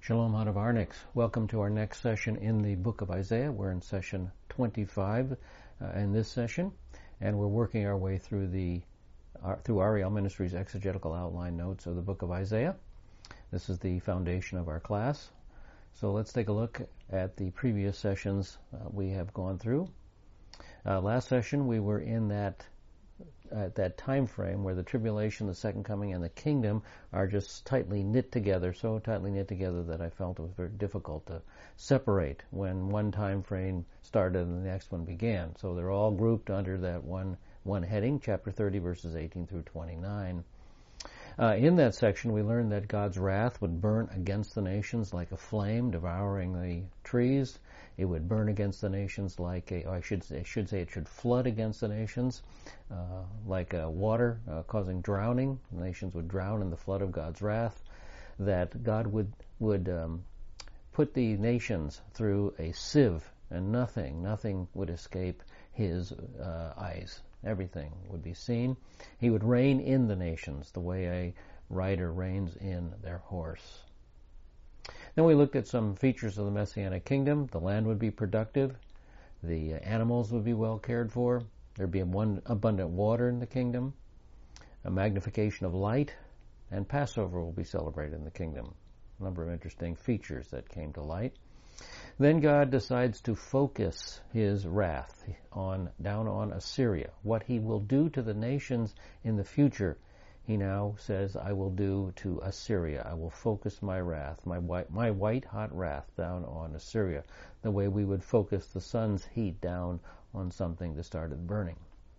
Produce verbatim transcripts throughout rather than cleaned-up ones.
Shalom out of Arnix. Welcome to our next session in the book of Isaiah. We're in session twenty-five uh, in this session, and we're working our way through the uh, through Ariel Ministries exegetical outline notes of the book of Isaiah. This is the foundation of our class. So let's take a look at the previous sessions uh, we have gone through. Uh, last session we were in that at that time frame where the tribulation, the second coming, and the kingdom are just tightly knit together, so tightly knit together that I felt it was very difficult to separate when one time frame started and the next one began. So they're all grouped under that one one heading, chapter thirty, verses eighteen through twenty-nine. Uh, in that section, we learned that God's wrath would burn against the nations like a flame devouring the trees. It would burn against the nations like a, or I should say, I should say it should flood against the nations uh, like a water uh, causing drowning. The nations would drown in the flood of God's wrath. That God would would um, put the nations through a sieve, and nothing, nothing would escape His uh, eyes. Everything would be seen. He would reign in the nations the way a rider reins in their horse. Then we looked at some features of the Messianic kingdom. The land would be productive. The animals would be well cared for. There would be one abundant water in the kingdom. A magnification of light. And Passover will be celebrated in the kingdom. A number of interesting features that came to light. Then God decides to focus His wrath on down on Assyria. What He will do to the nations in the future, He now says, I will do to Assyria. I will focus my wrath, my white, my white hot wrath down on Assyria, the way we would focus the sun's heat down on something that started burning.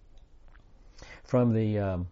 From the um,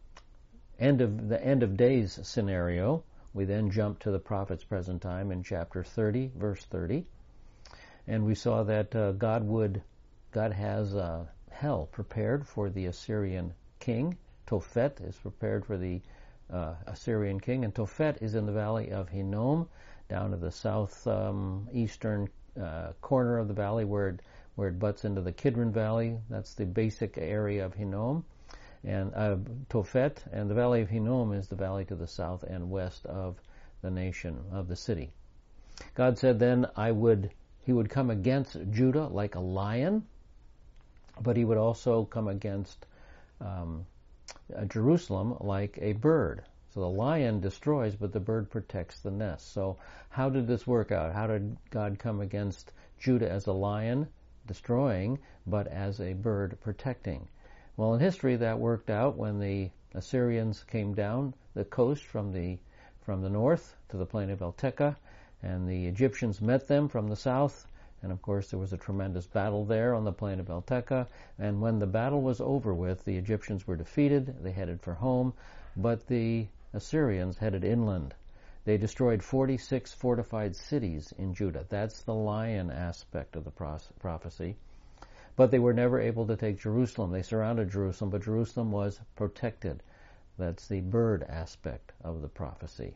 end of the end of days scenario, we then jump to the prophet's present time in chapter thirty, verse thirty. And we saw that uh, God would, God has uh, hell prepared for the Assyrian king. Tophet is prepared for the uh, Assyrian king, and Tophet is in the valley of Hinnom, down to the south um, eastern uh, corner of the valley where it, where it butts into the Kidron Valley. That's the basic area of Hinnom, and uh, Tophet, and the valley of Hinnom is the valley to the south and west of the nation, of the city. God said then, I would. He would come against Judah like a lion, but He would also come against um, Jerusalem like a bird. So the lion destroys, but the bird protects the nest. So how did this work out? How did God come against Judah as a lion, destroying, but as a bird, protecting? Well, in history, that worked out when the Assyrians came down the coast from the from the north to the plain of El-Tekah, and the Egyptians met them from the south, and of course there was a tremendous battle there on the plain of El-Tekah, and when the battle was over with, the Egyptians were defeated, they headed for home, but the Assyrians headed inland. They destroyed forty-six fortified cities in Judah. That's the lion aspect of the prophecy. But they were never able to take Jerusalem. They surrounded Jerusalem, but Jerusalem was protected. That's the bird aspect of the prophecy.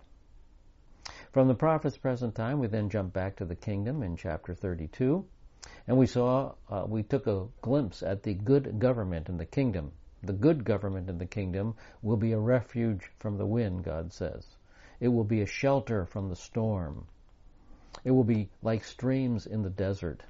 From the prophet's present time, we then jump back to the kingdom in chapter thirty-two, and we saw, uh, we took a glimpse at the good government in the kingdom. The good government in the kingdom will be a refuge from the wind, God says. It will be a shelter from the storm. It will be like streams in the desert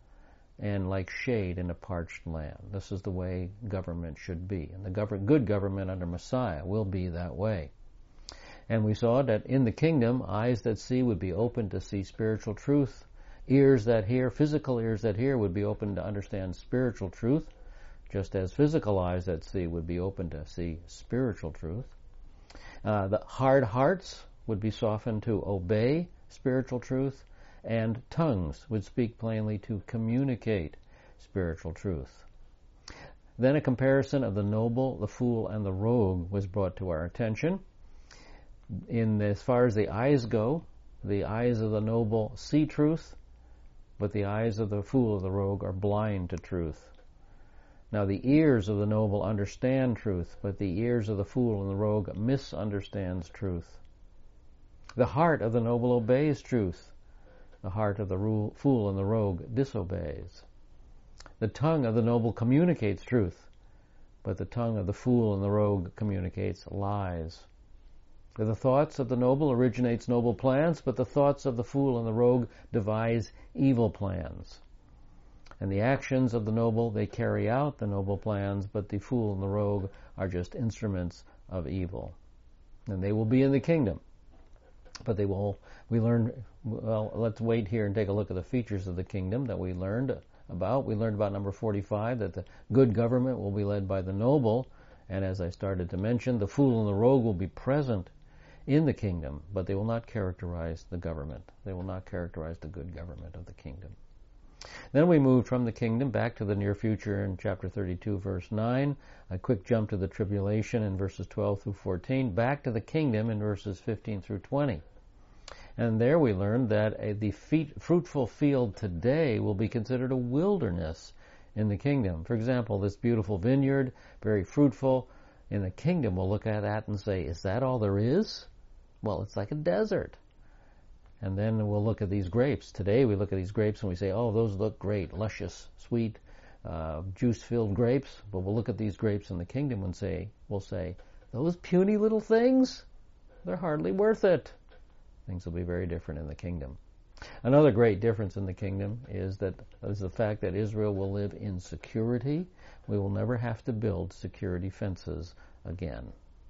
and like shade in a parched land. This is the way government should be. And the gov- good government under Messiah will be that way. And we saw that in the kingdom, eyes that see would be open to see spiritual truth. Ears that hear, physical ears that hear, would be open to understand spiritual truth, just as physical eyes that see would be open to see spiritual truth. Uh, the hard hearts would be softened to obey spiritual truth, and tongues would speak plainly to communicate spiritual truth. Then a comparison of the noble, the fool, and the rogue was brought to our attention. In as far as the eyes go, the eyes of the noble see truth, but the eyes of the fool or the rogue are blind to truth. Now the ears of the noble understand truth, but the ears of the fool and the rogue misunderstands truth. The heart of the noble obeys truth. The heart of the fool and the rogue disobeys. The tongue of the noble communicates truth, but the tongue of the fool and the rogue communicates lies. The thoughts of the noble originates noble plans, but the thoughts of the fool and the rogue devise evil plans. And the actions of the noble, they carry out the noble plans, but the fool and the rogue are just instruments of evil. And they will be in the kingdom. But they will, we learned, well, let's wait here and take a look at the features of the kingdom that we learned about. We learned about number forty-five, that the good government will be led by the noble. And as I started to mention, the fool and the rogue will be present in the kingdom, but they will not characterize the government. They will not characterize the good government of the kingdom. Then we moved from the kingdom back to the near future in chapter thirty-two, verse nine, a quick jump to the tribulation in verses twelve through fourteen, back to the kingdom in verses fifteen through twenty. And there we learned that a, the feet, fruitful field today will be considered a wilderness in the kingdom. For example, this beautiful vineyard, very fruitful, in the kingdom we'll look at that and say, is that all there is? Well, it's like a desert. And then we'll look at these grapes. Today we look at these grapes and we say, oh, those look great, luscious, sweet, uh, juice-filled grapes. But we'll look at these grapes in the kingdom and say, we'll say, those puny little things, they're hardly worth it. Things will be very different in the kingdom. Another great difference in the kingdom is that is the fact that Israel will live in security. We will never have to build security fences again.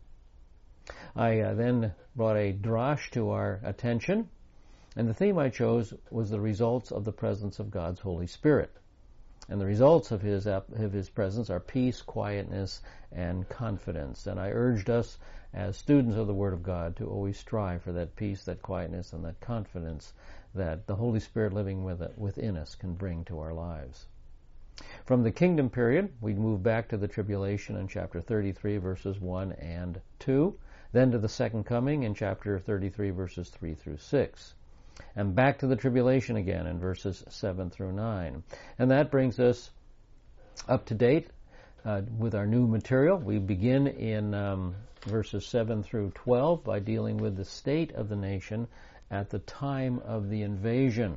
I uh, then brought a drash to our attention, and the theme I chose was the results of the presence of God's Holy Spirit. And the results of his, of his presence are peace, quietness, and confidence. And I urged us as students of the Word of God to always strive for that peace, that quietness, and that confidence that the Holy Spirit living with it, within us can bring to our lives. From the kingdom period, we move back to the tribulation in chapter thirty-three, verses one and two, then to the second coming in chapter thirty-three, verses three through six, and back to the tribulation again in verses seven through nine. And that brings us up to date uh, with our new material. We begin in um, verses seven through twelve by dealing with the state of the nation at the time of the invasion.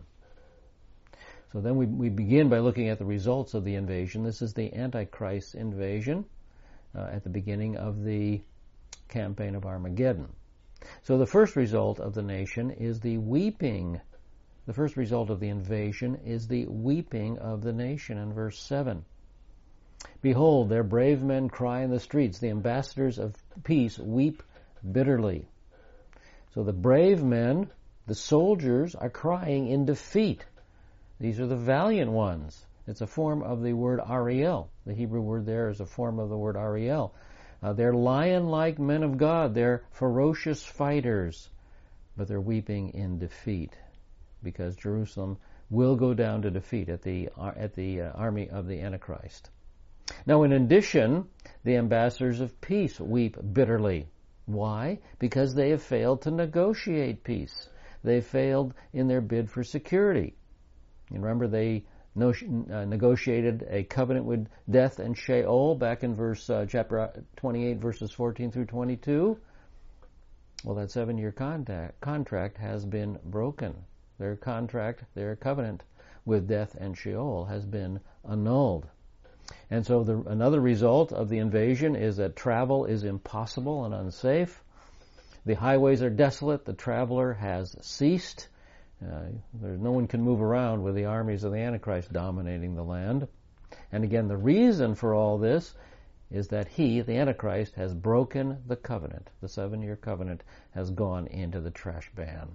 So then we, we begin by looking at the results of the invasion. This is the Antichrist invasion uh, at the beginning of the campaign of Armageddon. So the first result of the nation is the weeping. The first result of the invasion is the weeping of the nation in verse seven. Behold, their brave men cry in the streets. The ambassadors of peace weep bitterly. So the brave men, the soldiers, are crying in defeat. These are the valiant ones. It's a form of the word Ariel. The Hebrew word there is a form of the word Ariel. Uh, they're lion-like men of God. They're ferocious fighters. But they're weeping in defeat because Jerusalem will go down to defeat at the, uh, at the uh, army of the Antichrist. Now, in addition, the ambassadors of peace weep bitterly. Why? Because they have failed to negotiate peace. They failed in their bid for security. You remember they no, uh, negotiated a covenant with death and Sheol back in verse uh, chapter twenty-eight, verses fourteen through twenty-two. Well, that seven-year contact, contract has been broken. Their contract, their covenant with death and Sheol has been annulled. And so the, another result of the invasion is that travel is impossible and unsafe. The highways are desolate. The traveler has ceased. Uh, there's no one can move around with the armies of the Antichrist dominating the land. And again, the reason for all this is that he, the Antichrist, has broken the covenant. The seven-year covenant has gone into the trash ban.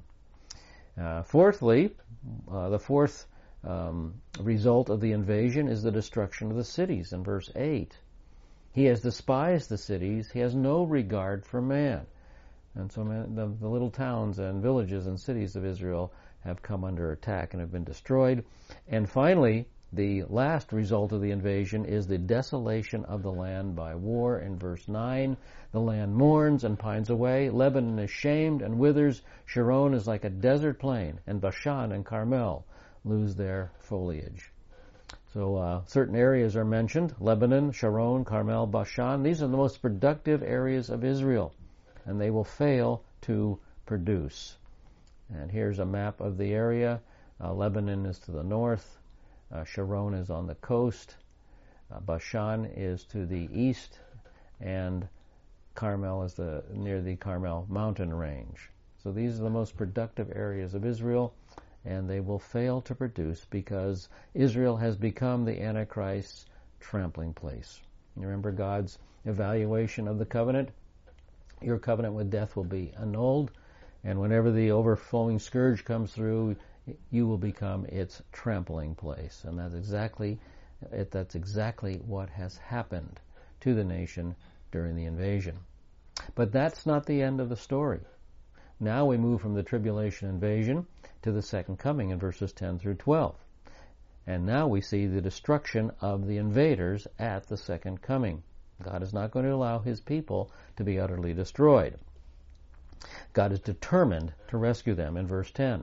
Uh, fourthly, uh, the fourth um, result of the invasion is the destruction of the cities in verse eight. He has despised the cities. He has no regard for man. And so the, the little towns and villages and cities of Israel have come under attack and have been destroyed. And finally, the last result of the invasion is the desolation of the land by war in verse nine. The land mourns and pines away. Lebanon is shamed and withers. Sharon is like a desert plain, and Bashan and Carmel lose their foliage. So uh, certain areas are mentioned: Lebanon, Sharon, Carmel, Bashan. These are the most productive areas of Israel, and they will fail to produce. And here's a map of the area. Uh, Lebanon is to the north. Uh, Sharon is on the coast. Uh, Bashan is to the east. And Carmel is the near the Carmel mountain range. So these are the most productive areas of Israel, and they will fail to produce because Israel has become the Antichrist's trampling place. You remember God's evaluation of the covenant? Your covenant with death will be annulled, and whenever the overflowing scourge comes through, you will become its trampling place. And that's exactly it, that's exactly what has happened to the nation during the invasion. But that's not the end of the story. Now we move from the tribulation invasion to the second coming in verses ten through twelve. And now we see the destruction of the invaders at the second coming. God is not going to allow his people to be utterly destroyed. God is determined to rescue them in verse ten.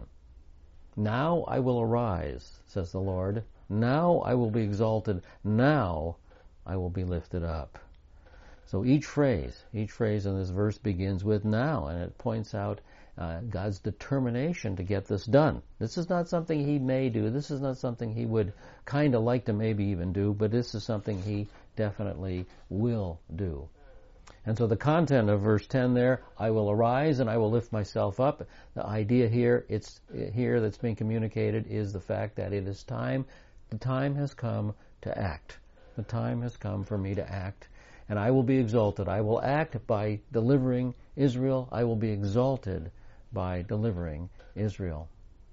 Now I will arise, says the Lord. Now I will be exalted. Now I will be lifted up. So each phrase, each phrase in this verse begins with now, and it points out uh, God's determination to get this done. This is not something he may do. This is not something he would kind of like to maybe even do, but this is something he definitely will do. And so the content of verse ten there, I will arise and I will lift myself up. The idea here, it's here that's being communicated is the fact that it is time, the time has come to act. The time has come for me to act. And I will be exalted. I will act by delivering Israel. I will be exalted by delivering Israel.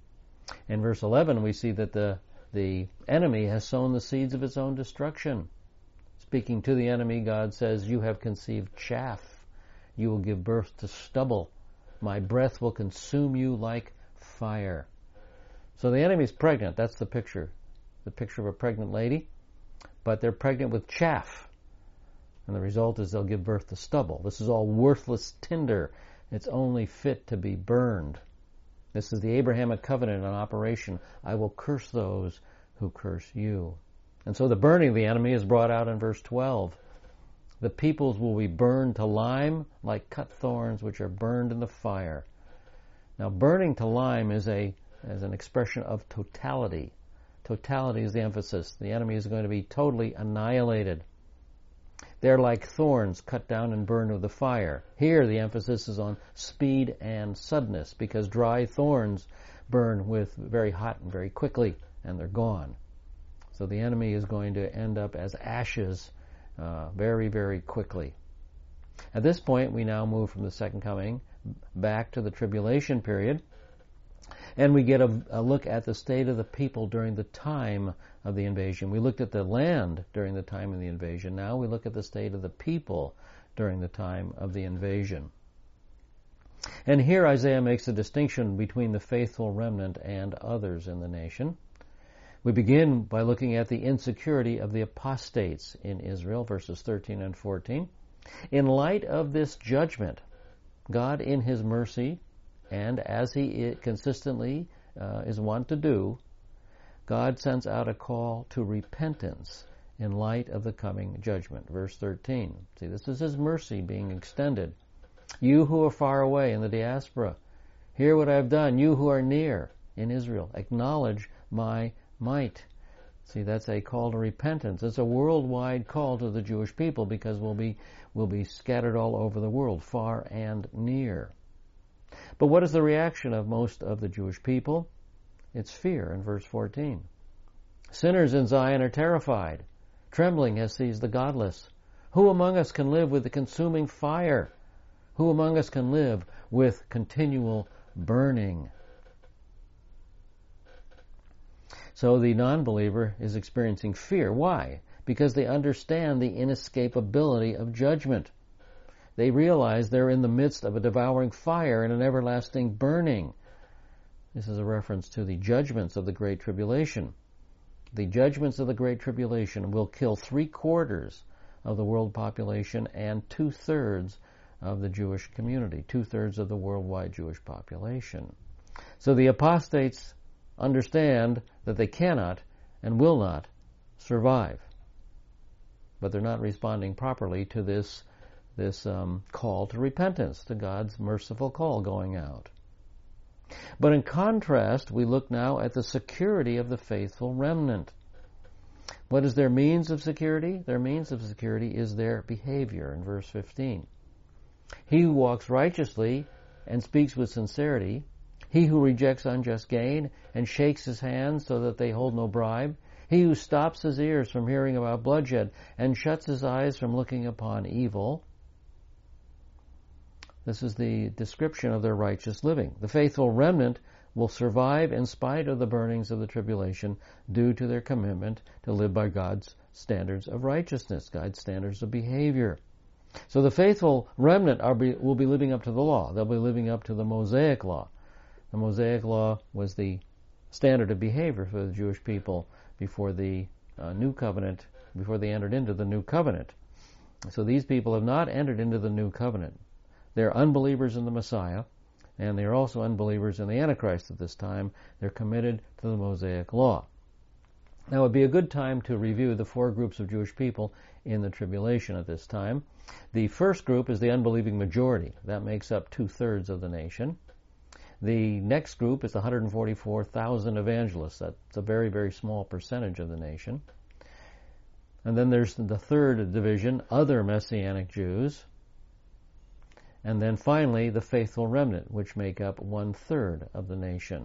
In verse eleven, we see that the, the enemy has sown the seeds of its own destruction. Speaking to the enemy, God says, you have conceived chaff. You will give birth to stubble. My breath will consume you like fire. So the enemy's pregnant. That's the picture. The picture of a pregnant lady. But they're pregnant with chaff. And the result is they'll give birth to stubble. This is all worthless tinder. It's only fit to be burned. This is the Abrahamic covenant in operation. I will curse those who curse you. And so the burning of the enemy is brought out in verse twelve. The peoples will be burned to lime like cut thorns which are burned in the fire. Now burning to lime is a as an expression of totality. Totality is the emphasis. The enemy is going to be totally annihilated. They're like thorns cut down and burned with the fire. Here the emphasis is on speed and suddenness because dry thorns burn with very hot and very quickly and they're gone. So the enemy is going to end up as ashes uh, very, very quickly. At this point we now move from the second coming back to the tribulation period. And we get a, a look at the state of the people during the time of the invasion. We looked at the land during the time of the invasion. Now we look at the state of the people during the time of the invasion. And here Isaiah makes a distinction between the faithful remnant and others in the nation. We begin by looking at the insecurity of the apostates in Israel, verses thirteen and fourteen. In light of this judgment, God in his mercy, and as he consistently uh, is wont to do, God sends out a call to repentance in light of the coming judgment. Verse thirteen. See, this is his mercy being extended. You who are far away in the diaspora, hear what I have done. You who are near in Israel, acknowledge my might. See, that's a call to repentance. It's a worldwide call to the Jewish people because we'll be, we'll be scattered all over the world, far and near. But what is the reaction of most of the Jewish people? It's fear in verse fourteen. Sinners in Zion are terrified. Trembling has seized the godless. Who among us can live with the consuming fire? Who among us can live with continual burning? So the non-believer is experiencing fear. Why? Because they understand the inescapability of judgment. They realize they're in the midst of a devouring fire and an everlasting burning. This is a reference to the judgments of the Great Tribulation. The judgments of the Great Tribulation will kill three quarters of the world population and two-thirds of the Jewish community, two-thirds of the worldwide Jewish population. So the apostates understand that they cannot and will not survive. But they're not responding properly to this this um, call to repentance, to God's merciful call going out. But in contrast, we look now at the security of the faithful remnant. What is their means of security? Their means of security is their behavior in verse fifteen. He who walks righteously and speaks with sincerity, he who rejects unjust gain and shakes his hands so that they hold no bribe, he who stops his ears from hearing about bloodshed and shuts his eyes from looking upon evil. This is the description of their righteous living. The faithful remnant will survive in spite of the burnings of the tribulation due to their commitment to live by God's standards of righteousness, God's standards of behavior. So the faithful remnant are be, will be living up to the law. They'll be living up to the Mosaic law. The Mosaic law was the standard of behavior for the Jewish people before the uh, new covenant, before they entered into the new covenant. So these people have not entered into the new covenant. They're unbelievers in the Messiah, and they're also unbelievers in the Antichrist at this time. They're committed to the Mosaic law. Now it would be a good time to review the four groups of Jewish people in the tribulation at this time. The first group is the unbelieving majority. That makes up two-thirds of the nation. The next group is the one hundred forty-four thousand evangelists. That's a very, very small percentage of the nation. And then there's the third division, other Messianic Jews. And then finally, the faithful remnant, which make up one-third of the nation.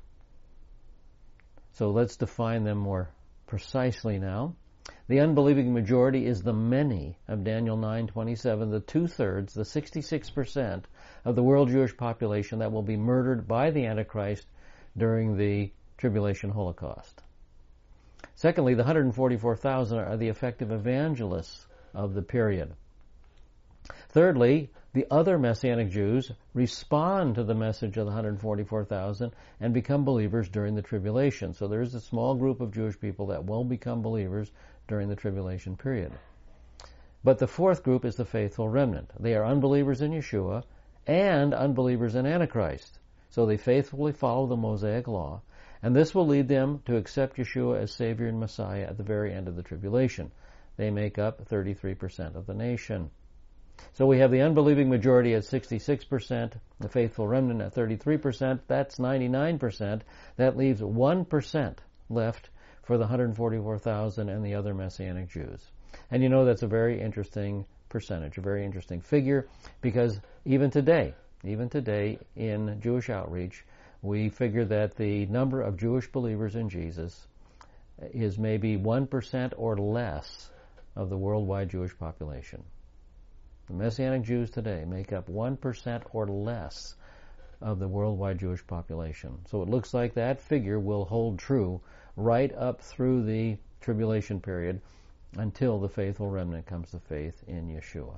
So let's define them more precisely now. The unbelieving majority is the many of Daniel nine twenty-seven, the two-thirds, the sixty-six percent of the world Jewish population that will be murdered by the Antichrist during the tribulation Holocaust. Secondly, the one hundred forty-four thousand are the effective evangelists of the period. Thirdly, the other Messianic Jews respond to the message of the one hundred forty-four thousand and become believers during the tribulation. So there is a small group of Jewish people that will become believers during the tribulation period. But the fourth group is the faithful remnant. They are unbelievers in Yeshua and unbelievers in Antichrist. So they faithfully follow the Mosaic law, and this will lead them to accept Yeshua as Savior and Messiah at the very end of the tribulation. They make up thirty-three percent of the nation. So we have the unbelieving majority at sixty-six percent, the faithful remnant at thirty-three percent. That's ninety-nine percent. That leaves one percent left for the one hundred forty-four thousand and the other Messianic Jews. And you know that's a very interesting percentage, a very interesting figure, because even today, even today in Jewish outreach, we figure that the number of Jewish believers in Jesus is maybe one percent or less of the worldwide Jewish population. The Messianic Jews today make up one percent or less of the worldwide Jewish population. So it looks like that figure will hold true right up through the tribulation period until the faithful remnant comes to faith in Yeshua.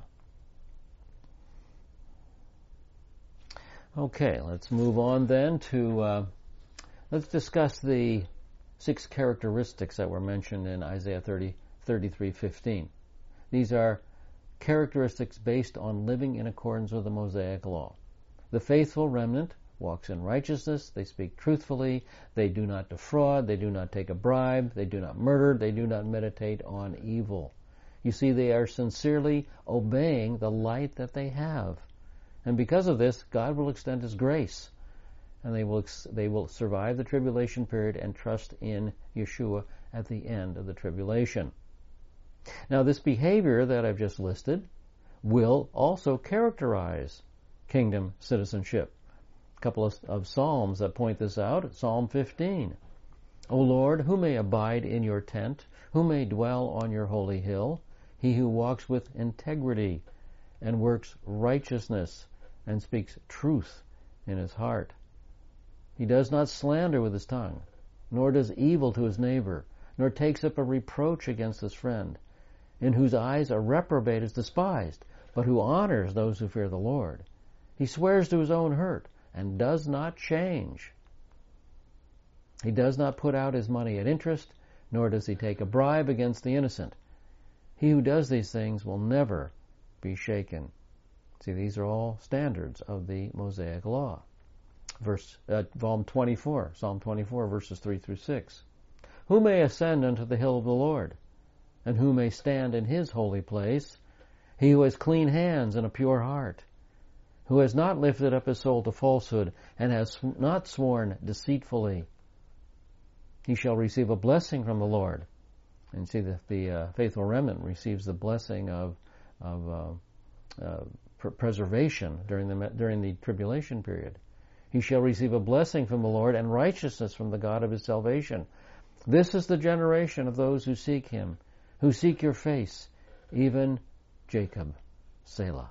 Okay, let's move on then to, uh, let's discuss the six characteristics that were mentioned in Isaiah thirty, thirty-three fifteen. These are characteristics based on living in accordance with the Mosaic law. The faithful remnant walks in righteousness, they speak truthfully, they do not defraud, they do not take a bribe, they do not murder, they do not meditate on evil. You see, they are sincerely obeying the light that they have. And because of this, God will extend His grace, and they will they will survive the tribulation period and trust in Yeshua at the end of the tribulation. Now, this behavior that I've just listed will also characterize kingdom citizenship. A couple of, of Psalms that point this out. Psalm fifteen. O Lord, who may abide in your tent? Who may dwell on your holy hill? He who walks with integrity and works righteousness and speaks truth in his heart. He does not slander with his tongue, nor does evil to his neighbor, nor takes up a reproach against his friend, in whose eyes a reprobate is despised, but who honors those who fear the Lord. He swears to his own hurt and does not change. He does not put out his money at interest, nor does he take a bribe against the innocent. He who does these things will never be shaken. See, these are all standards of the Mosaic law. Verse uh, Psalm twenty-four, Psalm twenty-four, verses three through six. Who may ascend unto the hill of the Lord, and who may stand in His holy place? He who has clean hands and a pure heart, who has not lifted up his soul to falsehood, and has not sworn deceitfully. He shall receive a blessing from the Lord. And see, the, the uh, faithful remnant receives the blessing of, of uh, uh, pr- preservation during the during the tribulation period. He shall receive a blessing from the Lord and righteousness from the God of his salvation. This is the generation of those who seek him, who seek your face, even Jacob. Selah.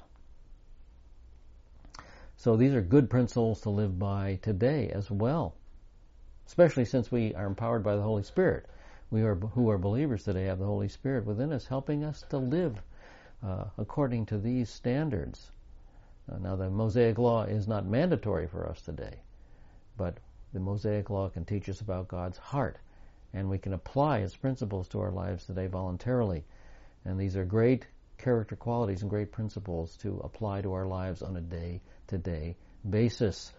So these are good principles to live by today as well, especially since we are empowered by the Holy Spirit. We are, who are believers today have the Holy Spirit within us, helping us to live uh, according to these standards. Uh, now, the Mosaic Law is not mandatory for us today, but the Mosaic Law can teach us about God's heart, and we can apply its principles to our lives today voluntarily. And these are great character qualities and great principles to apply to our lives on a day-to-day basis.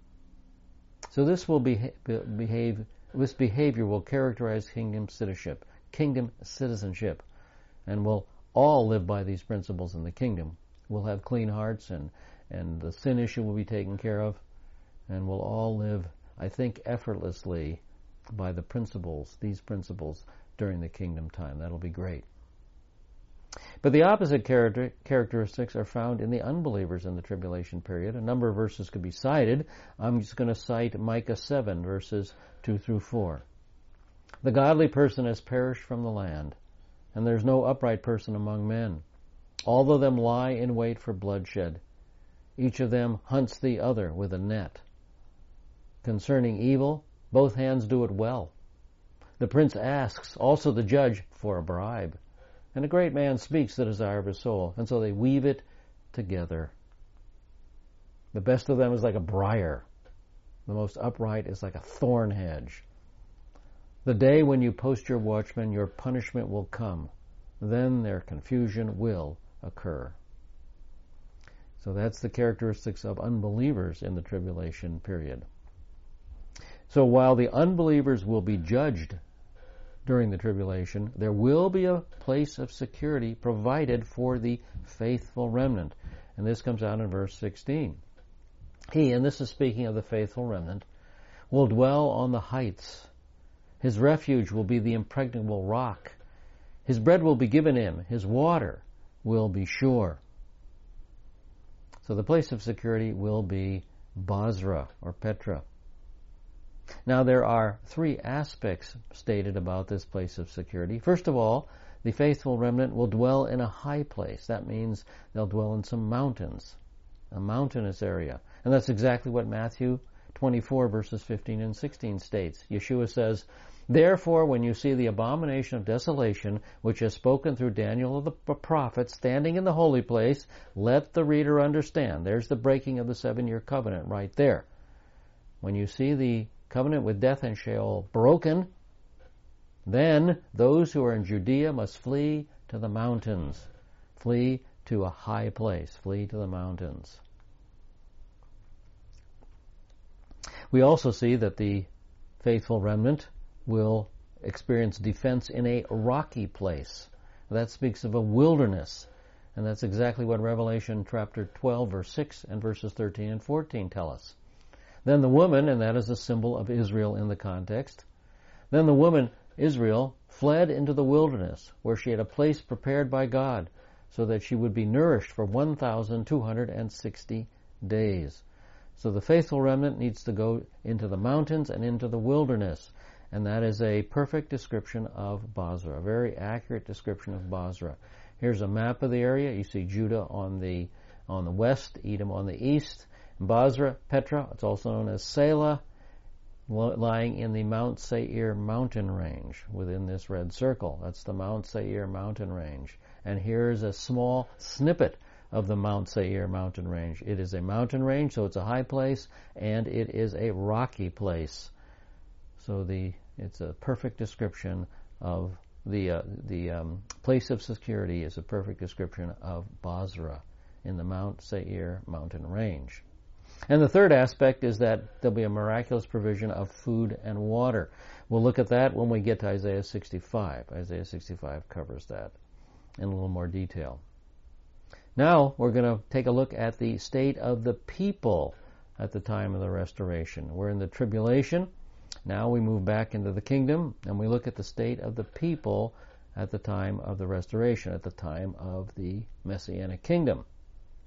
So this will beha- behave. This behavior will characterize kingdom citizenship, kingdom citizenship, and we'll all live by these principles in the kingdom. We'll have clean hearts, and and the sin issue will be taken care of, and we'll all live, I think, effortlessly by the principles, these principles, during the kingdom time. That'll be great. But the opposite character, characteristics are found in the unbelievers in the tribulation period. A number of verses could be cited. I'm just going to cite Micah seven, verses two through four. The godly person has perished from the land, and there's no upright person among men. All of them lie in wait for bloodshed. Each of them hunts the other with a net. Concerning evil, both hands do it well. The prince asks, also the judge, for a bribe. And a great man speaks the desire of his soul, and so they weave it together. The best of them is like a briar. The most upright is like a thorn hedge. The day when you post your watchmen, your punishment will come. Then their confusion will occur. So that's the characteristics of unbelievers in the tribulation period. So while the unbelievers will be judged during the tribulation, there will be a place of security provided for the faithful remnant. And this comes out in verse sixteen. He, and this is speaking of the faithful remnant, will dwell on the heights. His refuge will be the impregnable rock. His bread will be given him. His water will be sure. So the place of security will be Bozrah or Petra. Now there are three aspects stated about this place of security. First of all, the faithful remnant will dwell in a high place. That means they'll dwell in some mountains, a mountainous area. And that's exactly what Matthew twenty-four verses fifteen and sixteen states. Yeshua says, "Therefore, when you see the abomination of desolation, which is spoken through Daniel of the prophet, standing in the holy place, let the reader understand." There's the breaking of the seven-year covenant right there. When you see the covenant with death and Sheol broken, then those who are in Judea must flee to the mountains. Flee to a high place. Flee to the mountains. We also see that the faithful remnant will experience defense in a rocky place. That speaks of a wilderness. And that's exactly what Revelation chapter twelve, verse six and verses thirteen and fourteen tell us. Then the woman, and that is a symbol of Israel in the context, then the woman, Israel, fled into the wilderness, where she had a place prepared by God, so that she would be nourished for one thousand two hundred sixty days. So the faithful remnant needs to go into the mountains and into the wilderness. And that is a perfect description of Bozrah, a very accurate description of Bozrah. Here's a map of the area. You see Judah on the on the west, Edom on the east. Bozrah, Petra, it's also known as Selah, lying in the Mount Seir mountain range within this red circle. That's the Mount Seir mountain range. And here's a small snippet of the Mount Seir mountain range. It is a mountain range, so it's a high place, and it is a rocky place. So the it's a perfect description of the uh, the um, place of security is a perfect description of Bozrah in the Mount Seir mountain range. And the third aspect is that there'll be a miraculous provision of food and water. We'll look at that when we get to Isaiah sixty-five. Isaiah sixty-five covers that in a little more detail. Now we're going to take a look at the state of the people at the time of the restoration. We're in the tribulation. Now we move back into the kingdom, and we look at the state of the people at the time of the restoration, at the time of the Messianic kingdom.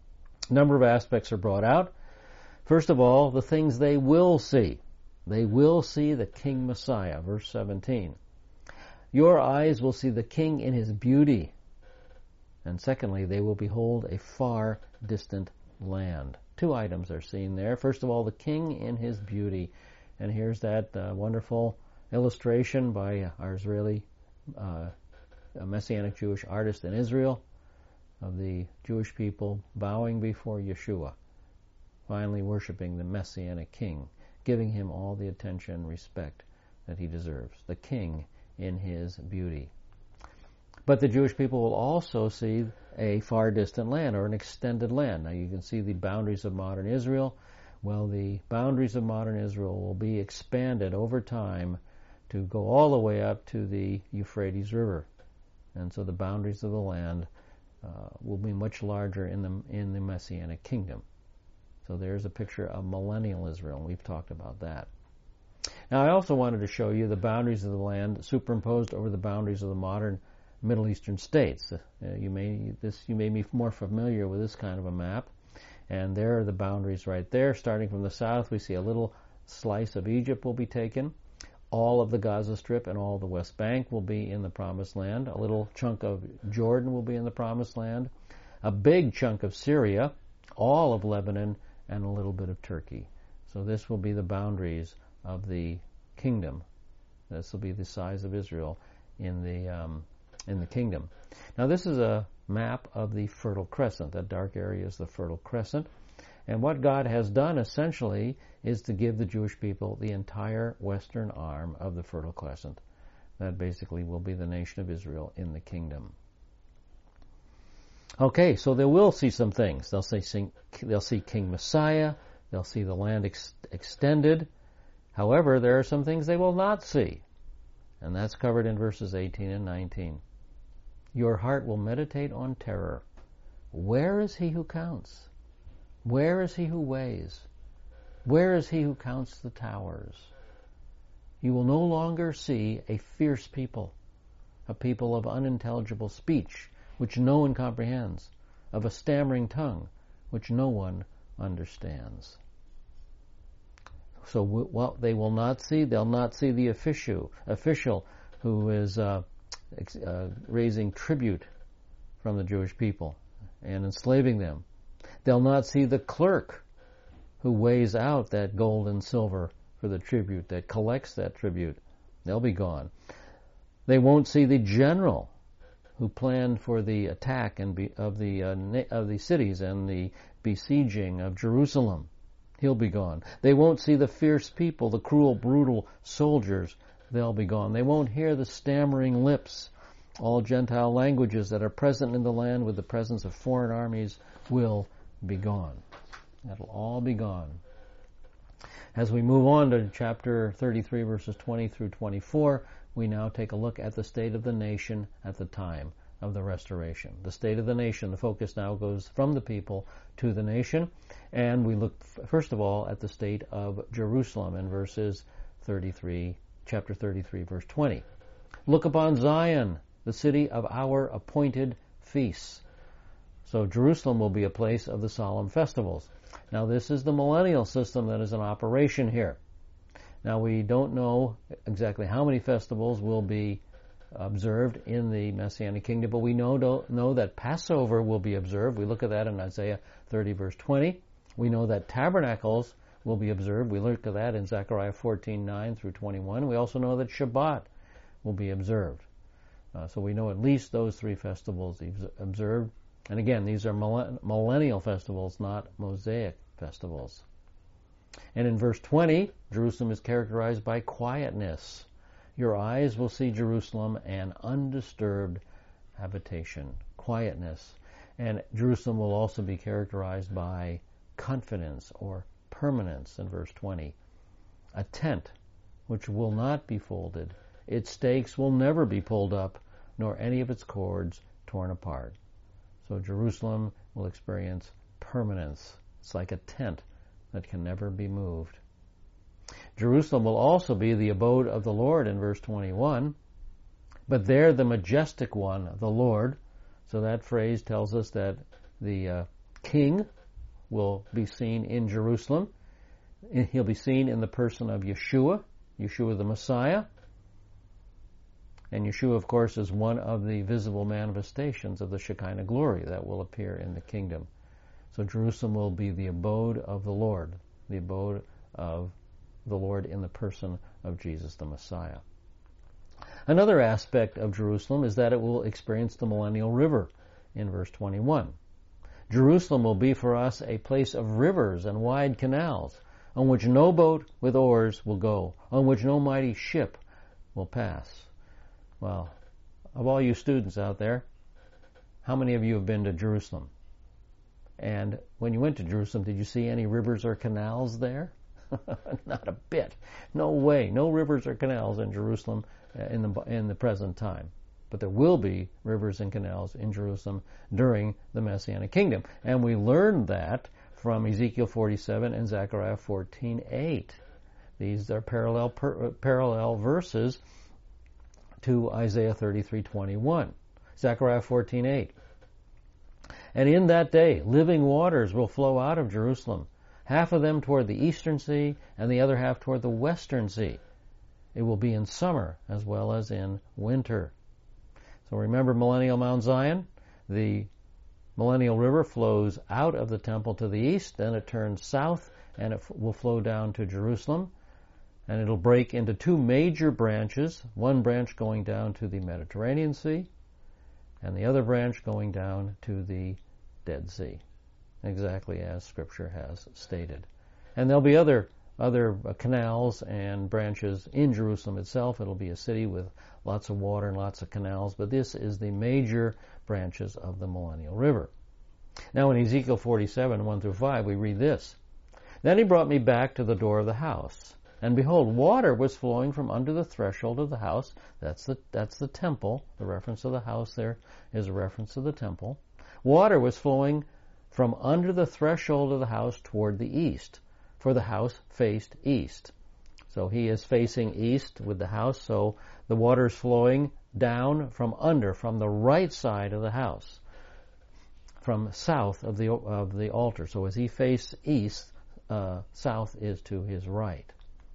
A number of aspects are brought out. First of all, the things they will see. They will see the King Messiah, verse seventeen. Your eyes will see the King in his beauty. And secondly, they will behold a far distant land. Two items are seen there. First of all, the King in his beauty. And here's that uh, wonderful illustration by our Israeli uh, Messianic Jewish artist in Israel of the Jewish people bowing before Yeshua, finally worshiping the Messianic King, giving him all the attention and respect that he deserves. The King in his beauty. But the Jewish people will also see a far distant land, or an extended land. Now you can see the boundaries of modern Israel. Well, the boundaries of modern Israel will be expanded over time to go all the way up to the Euphrates River. And so the boundaries of the land uh, will be much larger in the, in the Messianic kingdom. So there's a picture of millennial Israel, and we've talked about that. Now I also wanted to show you the boundaries of the land superimposed over the boundaries of the modern Middle Eastern states. Uh, you may this you may be more familiar with this kind of a map, and there are the boundaries right there. Starting from the south, we see a little slice of Egypt will be taken. All of the Gaza Strip and all the West Bank will be in the Promised Land. A little chunk of Jordan will be in the Promised Land. A big chunk of Syria, all of Lebanon, and a little bit of Turkey. So this will be the boundaries of the kingdom. This will be the size of Israel in the um, in the kingdom. Now this is a map of the Fertile Crescent. That dark area is the Fertile Crescent. And what God has done essentially is to give the Jewish people the entire western arm of the Fertile Crescent. That basically will be the nation of Israel in the kingdom. Okay, so they will see some things. They'll see, they'll see King Messiah. They'll see the land ex- extended. However, there are some things they will not see. And that's covered in verses eighteen and nineteen. Your heart will meditate on terror. Where is he who counts? Where is he who weighs? Where is he who counts the towers? You will no longer see a fierce people, a people of unintelligible speech, which no one comprehends, of a stammering tongue, which no one understands. So what they will not see, they'll not see the official, official who is uh, uh, raising tribute from the Jewish people and enslaving them. They'll not see the clerk who weighs out that gold and silver for the tribute, that collects that tribute. They'll be gone. They won't see the general who planned for the attack and be, of the uh, na- of the cities and the besieging of Jerusalem. He'll be gone. They won't see the fierce people, the cruel, brutal soldiers. They'll be gone. They won't hear the stammering lips. All Gentile languages that are present in the land with the presence of foreign armies will be gone. That'll all be gone. As we move on to chapter thirty-three, verses twenty through twenty-four, we now take a look at the state of the nation at the time of the restoration. The state of the nation, the focus now goes from the people to the nation, and we look first of all at the state of Jerusalem in verses thirty-three, chapter thirty-three, verse twenty. Look upon Zion, the city of our appointed feasts. So Jerusalem will be a place of the solemn festivals. Now this is the millennial system that is in operation here. Now we don't know exactly how many festivals will be observed in the Messianic kingdom, but we know, know that Passover will be observed. We look at that in Isaiah thirty, verse twenty. We know that tabernacles will be observed. We look at that in Zechariah fourteen, nine through twenty-one. We also know that Shabbat will be observed. Uh, so we know at least those three festivals observed. And again, these are millennial festivals, not Mosaic festivals. And in verse twenty, Jerusalem is characterized by quietness. Your eyes will see Jerusalem, an undisturbed habitation. Quietness. And Jerusalem will also be characterized by confidence or permanence in verse twenty. A tent which will not be folded. Its stakes will never be pulled up, nor any of its cords torn apart. So Jerusalem will experience permanence. It's like a tent that can never be moved. Jerusalem will also be the abode of the Lord in verse twenty-one. But there the majestic one, the Lord. So that phrase tells us that the uh, king will be seen in Jerusalem. He'll be seen in the person of Yeshua, Yeshua the Messiah. And Yeshua, of course, is one of the visible manifestations of the Shekinah glory that will appear in the kingdom. So Jerusalem will be the abode of the Lord, the abode of the Lord in the person of Jesus the Messiah. Another aspect of Jerusalem is that it will experience the millennial river in verse twenty-one. Jerusalem will be for us a place of rivers and wide canals, on which no boat with oars will go, on which no mighty ship will pass. Well, of all you students out there, how many of you have been to Jerusalem? And when you went to Jerusalem, did you see any rivers or canals there? Not a bit. No way. No rivers or canals in Jerusalem in the in the present time. But there will be rivers and canals in Jerusalem during the Messianic kingdom. And we learned that from Ezekiel forty-seven and Zechariah fourteen eight. These are parallel per, parallel verses to Isaiah thirty-three twenty-one. Zechariah fourteen eight. And in that day, living waters will flow out of Jerusalem, half of them toward the eastern sea, and the other half toward the western sea. It will be in summer as well as in winter. So remember Millennial Mount Zion? The Millennial River flows out of the temple to the east, then it turns south, and it f- will flow down to Jerusalem. And it'll break into two major branches, one branch going down to the Mediterranean Sea, and the other branch going down to the Dead Sea, exactly as Scripture has stated. And there'll be other other uh, canals and branches in Jerusalem itself. It'll be a city with lots of water and lots of canals, but this is the major branches of the Millennial River. Now in Ezekiel forty-seven, one through five, we read this. Then he brought me back to the door of the house, and behold, water was flowing from under the threshold of the house. That's the, that's the temple. The reference to the house there is a reference to the temple. Water was flowing from under the threshold of the house toward the east, for the house faced east. So he is facing east with the house, so the water is flowing down from under, from the right side of the house, from south of the of the altar. So as he faced east, uh, south is to his right.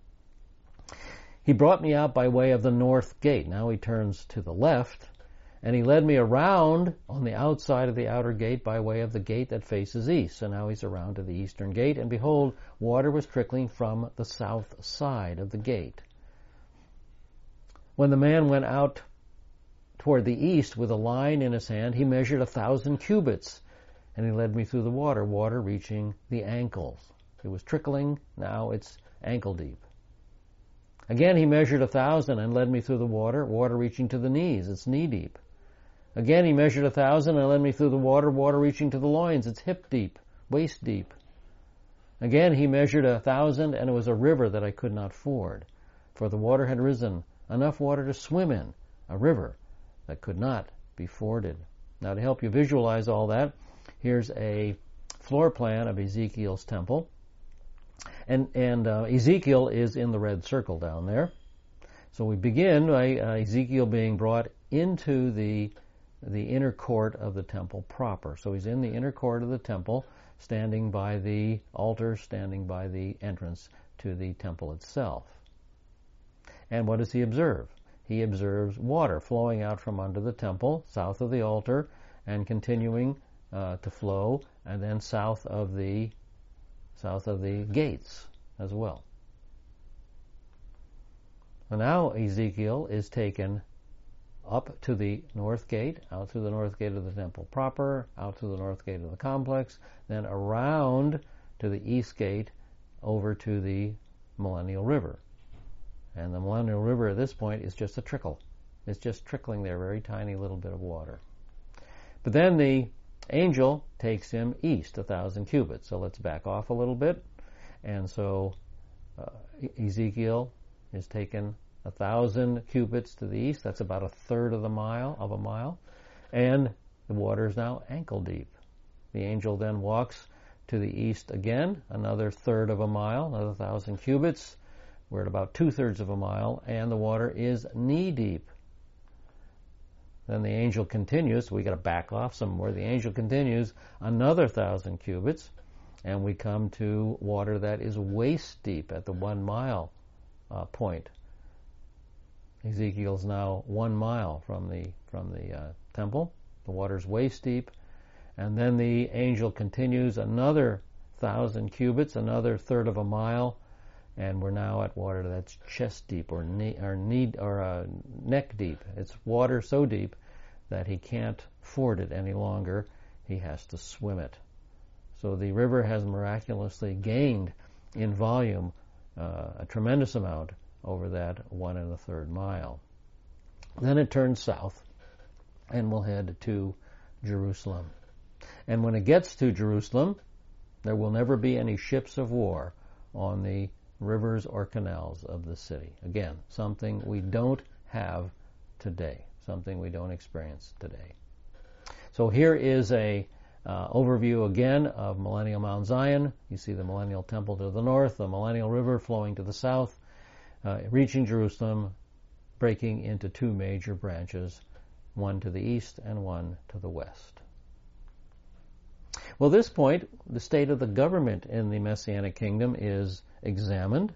He brought me out by way of the north gate. Now he turns to the left, and he led me around on the outside of the outer gate by way of the gate that faces east. So now he's around to the eastern gate, and behold, water was trickling from the south side of the gate. When the man went out toward the east with a line in his hand, he measured a thousand cubits, and he led me through the water, water reaching the ankles. It was trickling, now it's ankle deep. Again he measured a thousand and led me through the water, water reaching to the knees, it's knee deep. Again he measured a thousand and led me through the water, water reaching to the loins, it's hip deep, waist deep. Again he measured a thousand, and it was a river that I could not ford, for the water had risen, enough water to swim in, a river that could not be forded. Now to help you visualize all that, here's a floor plan of Ezekiel's temple. And, and uh, Ezekiel is in the red circle down there. So we begin by uh, Ezekiel being brought into the the inner court of the temple proper. So he's in the inner court of the temple, standing by the altar, standing by the entrance to the temple itself. And what does he observe? He observes water flowing out from under the temple, south of the altar, and continuing uh, to flow, and then south of the south of the gates as well. And now Ezekiel is taken up to the north gate, out through the north gate of the temple proper, out through the north gate of the complex, then around to the east gate over to the Millennial River. And the Millennial River at this point is just a trickle. It's just trickling there, very tiny little bit of water. But then the angel takes him east a thousand cubits. So let's back off a little bit. And so uh, Ezekiel is taken a thousand cubits to the east. That's about a third of the mile of a mile. And the water is now ankle deep. The angel then walks to the east again, another third of a mile, another thousand cubits. We're at about two-thirds of a mile, and the water is knee-deep. Then the angel continues, so we got to back off some more. The angel continues another thousand cubits, and we come to water that is waist deep at the one mile uh, point. Ezekiel's now one mile from the from the uh, temple. The water's waist deep, and then the angel continues another thousand cubits, another third of a mile, and we're now at water that's chest deep or knee or knee or uh, neck deep. It's water so deep that he can't ford it any longer. He has to swim it. So the river has miraculously gained in volume uh, a tremendous amount over that one and a third mile. Then it turns south and will head to Jerusalem. And when it gets to Jerusalem, there will never be any ships of war on the rivers or canals of the city. Again, something we don't have today, something we don't experience today. So here is a uh, overview again of Millennial Mount Zion. You see the Millennial Temple to the north, the Millennial River flowing to the south, uh, reaching Jerusalem, breaking into two major branches, one to the east and one to the west. Well, at this point, the state of the government in the Messianic kingdom is examined.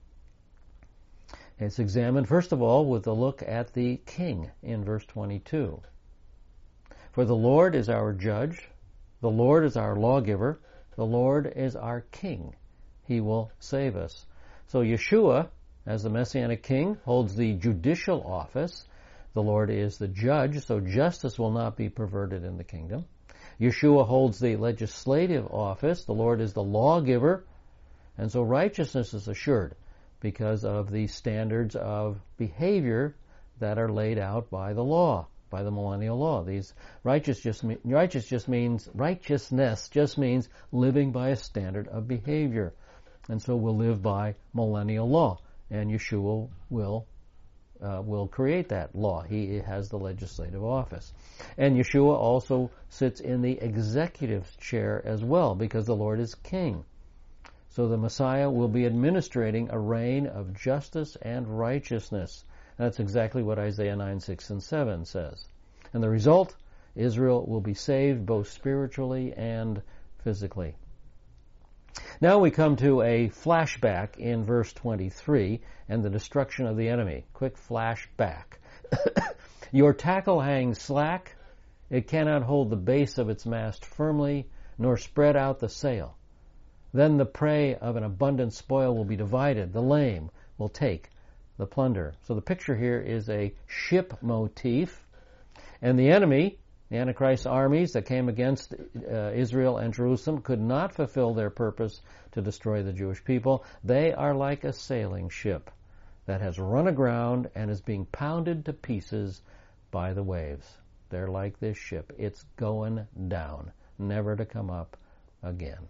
It's examined, first of all, with a look at the king in verse twenty-two. For the Lord is our judge, the Lord is our lawgiver, the Lord is our king. He will save us. So Yeshua, as the Messianic king, holds the judicial office. The Lord is the judge, so justice will not be perverted in the kingdom. Yeshua holds the legislative office. The Lord is the lawgiver. And so righteousness is assured because of the standards of behavior that are laid out by the law, by the millennial law. These righteous just mean, righteous just means righteousness just means living by a standard of behavior. And so we'll live by millennial law, and Yeshua will Uh, will create that law. He has the legislative office. And Yeshua also sits in the executive chair as well, because the Lord is king. So the Messiah will be administrating a reign of justice and righteousness. That's exactly what Isaiah nine, six, and seven says. And the result, Israel will be saved both spiritually and physically. Now we come to a flashback in verse twenty-three and the destruction of the enemy. Quick flashback. Your tackle hangs slack. It cannot hold the base of its mast firmly, nor spread out the sail. Then the prey of an abundant spoil will be divided. The lame will take the plunder. So the picture here is a ship motif. And the enemy, the Antichrist armies that came against uh, Israel and Jerusalem, could not fulfill their purpose to destroy the Jewish people. They are like a sailing ship that has run aground and is being pounded to pieces by the waves. They're like this ship. It's going down, never to come up again.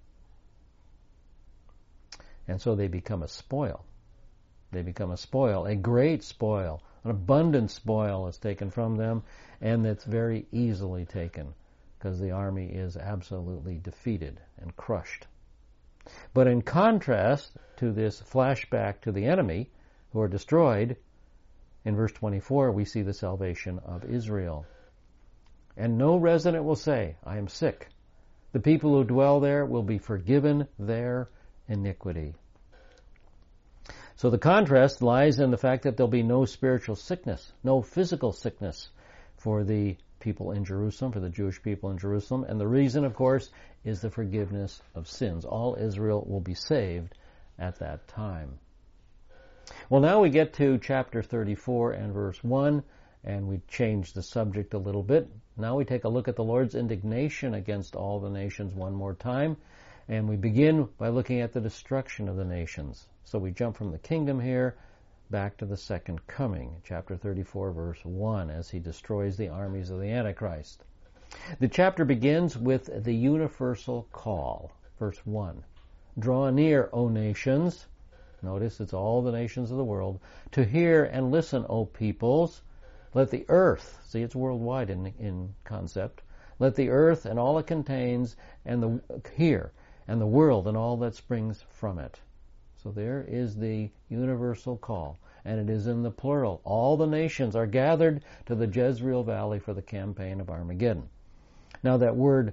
And so they become a spoil. They become a spoil, a great spoil. An abundant spoil is taken from them, and it's very easily taken because the army is absolutely defeated and crushed. But in contrast to this flashback to the enemy who are destroyed, in verse twenty-four we see the salvation of Israel. And no resident will say, I am sick. The people who dwell there will be forgiven their iniquity. So the contrast lies in the fact that there'll be no spiritual sickness, no physical sickness for the people in Jerusalem, for the Jewish people in Jerusalem. And the reason, of course, is the forgiveness of sins. All Israel will be saved at that time. Well, now we get to chapter thirty-four and verse one, and we change the subject a little bit. Now we take a look at the Lord's indignation against all the nations one more time, and we begin by looking at the destruction of the nations. So we jump from the kingdom here back to the second coming, chapter thirty-four, verse one, as he destroys the armies of the Antichrist. The chapter begins with the universal call, verse one. Draw near, O nations. Notice it's all the nations of the world. To hear and listen, O peoples. Let the earth, see it's worldwide in, in concept, let the earth and all it contains and the hear, and the world and all that springs from it. So there is the universal call, and it is in the plural. All the nations are gathered to the Jezreel Valley for the campaign of Armageddon. Now that word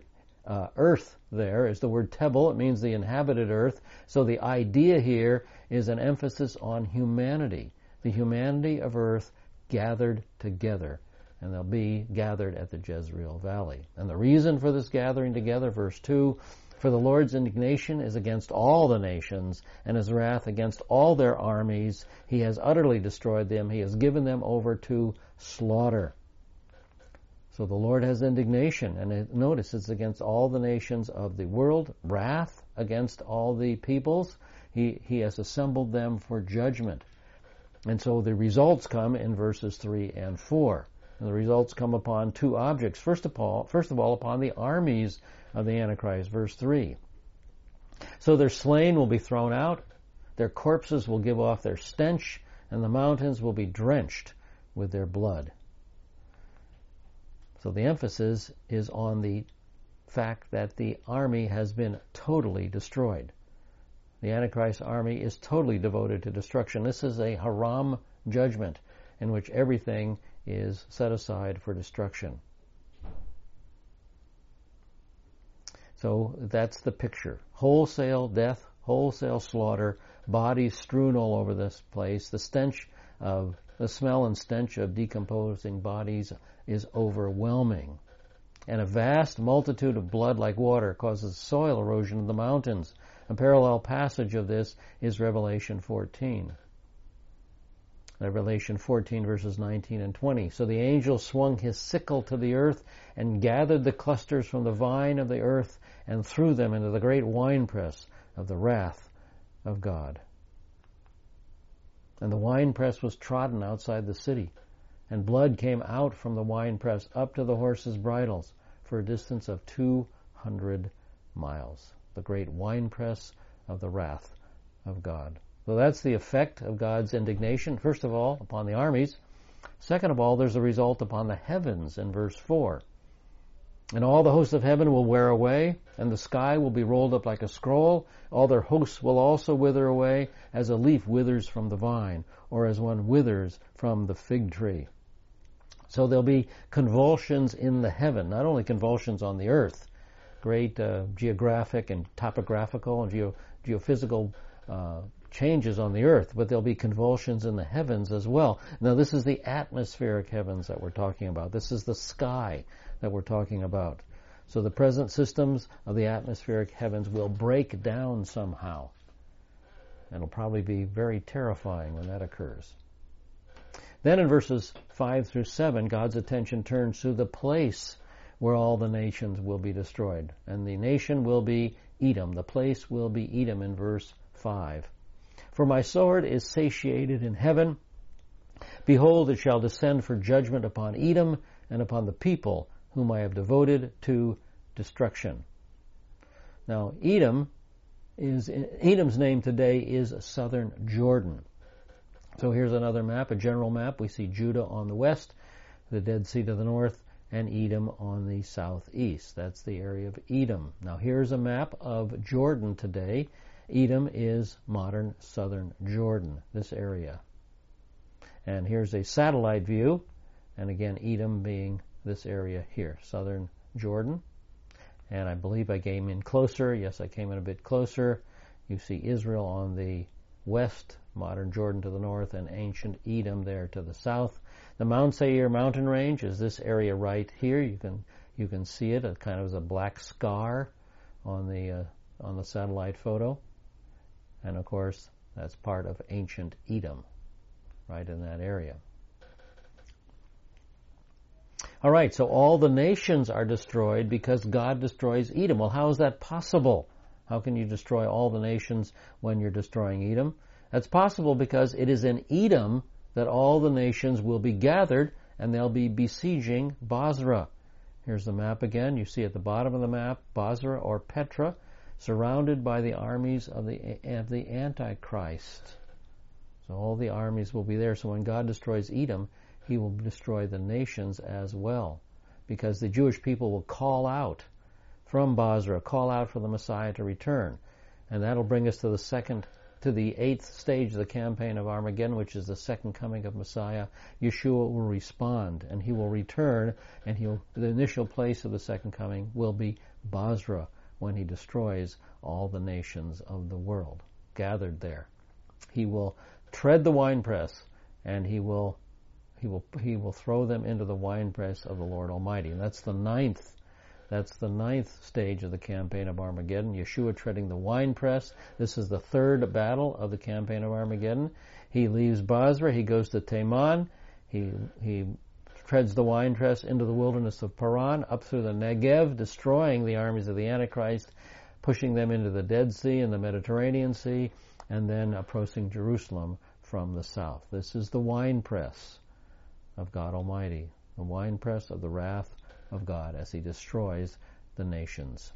uh, earth there is the word Tebel. It means the inhabited earth. So the idea here is an emphasis on humanity, the humanity of earth gathered together. And they'll be gathered at the Jezreel Valley. And the reason for this gathering together, verse two, for the Lord's indignation is against all the nations, and his wrath against all their armies. He has utterly destroyed them. He has given them over to slaughter. So the Lord has indignation, and it, notice it's against all the nations of the world, wrath against all the peoples. He, he has assembled them for judgment. And so the results come in verses three and four. And the results come upon two objects. First of all, first of all, upon the armies of the Antichrist, verse three. So their slain will be thrown out, their corpses will give off their stench, and the mountains will be drenched with their blood. So the emphasis is on the fact that the army has been totally destroyed. The Antichrist army is totally devoted to destruction. This is a haram judgment in which everything is set aside for destruction. So that's the picture. Wholesale death, wholesale slaughter, bodies strewn all over this place. The stench of, the smell and stench of decomposing bodies is overwhelming. And a vast multitude of blood like water causes soil erosion in the mountains. A parallel passage of this is Revelation fourteen. Revelation fourteen, verses nineteen and twenty. So the angel swung his sickle to the earth and gathered the clusters from the vine of the earth and threw them into the great winepress of the wrath of God. And the winepress was trodden outside the city, and blood came out from the winepress up to the horses' bridles for a distance of two hundred miles. The great winepress of the wrath of God. So that's the effect of God's indignation, first of all, upon the armies. Second of all, there's a result upon the heavens in verse four. And all the hosts of heaven will wear away, and the sky will be rolled up like a scroll. All their hosts will also wither away, as a leaf withers from the vine, or as one withers from the fig tree. So there'll be convulsions in the heaven, not only convulsions on the earth, great uh, geographic and topographical and geo- geophysical uh, changes on the earth, but there'll be convulsions in the heavens as well. Now this is the atmospheric heavens that we're talking about. This is the sky that we're talking about. So the present systems of the atmospheric heavens will break down somehow. It'll probably be very terrifying when that occurs. Then in verses five through seven, God's attention turns to the place where all the nations will be destroyed. And the nation will be Edom. The place will be Edom in verse five. For my sword is satiated in heaven. Behold, it shall descend for judgment upon Edom and upon the people whom I have devoted to destruction. Now, Edom is, Edom's name today is southern Jordan. So here's another map, a general map. We see Judah on the west, the Dead Sea to the north, and Edom on the southeast. That's the area of Edom. Now here's a map of Jordan today. Edom is modern southern Jordan, this area. And here's a satellite view, and again Edom being this area here, southern Jordan. And I believe I came in closer. Yes, I came in a bit closer. You see Israel on the west, modern Jordan to the north, and ancient Edom there to the south. The Mount Seir mountain range is this area right here. You can you can see it, it kind of as a black scar on the uh, on the satellite photo. And of course, that's part of ancient Edom, right in that area. All right, so all the nations are destroyed because God destroys Edom. Well, how is that possible? How can you destroy all the nations when you're destroying Edom? That's possible because it is in Edom that all the nations will be gathered, and they'll be besieging Bozrah. Here's the map again. You see at the bottom of the map, Bozrah or Petra, surrounded by the armies of the, of the Antichrist. So all the armies will be there. So when God destroys Edom, he will destroy the nations as well, because the Jewish people will call out from Bozrah, call out for the Messiah to return. And that'll bring us to the second, to the eighth stage of the campaign of Armageddon, which is the second coming of Messiah. Yeshua will respond, and he will return, and he'll, the initial place of the second coming will be Basra when he destroys all the nations of the world gathered there. He will tread the winepress, and he will he will he will throw them into the winepress of the Lord Almighty. And that's the ninth that's the ninth stage of the campaign of Armageddon. Yeshua treading the winepress. This is the third battle of the campaign of Armageddon. He leaves Basra. He goes to Teman. He he treads the winepress into the wilderness of Paran, up through the Negev, destroying the armies of the Antichrist, pushing them into the Dead Sea and the Mediterranean Sea, and then approaching Jerusalem from the south. This is the winepress of God Almighty, the winepress of the wrath of God as he destroys the nations.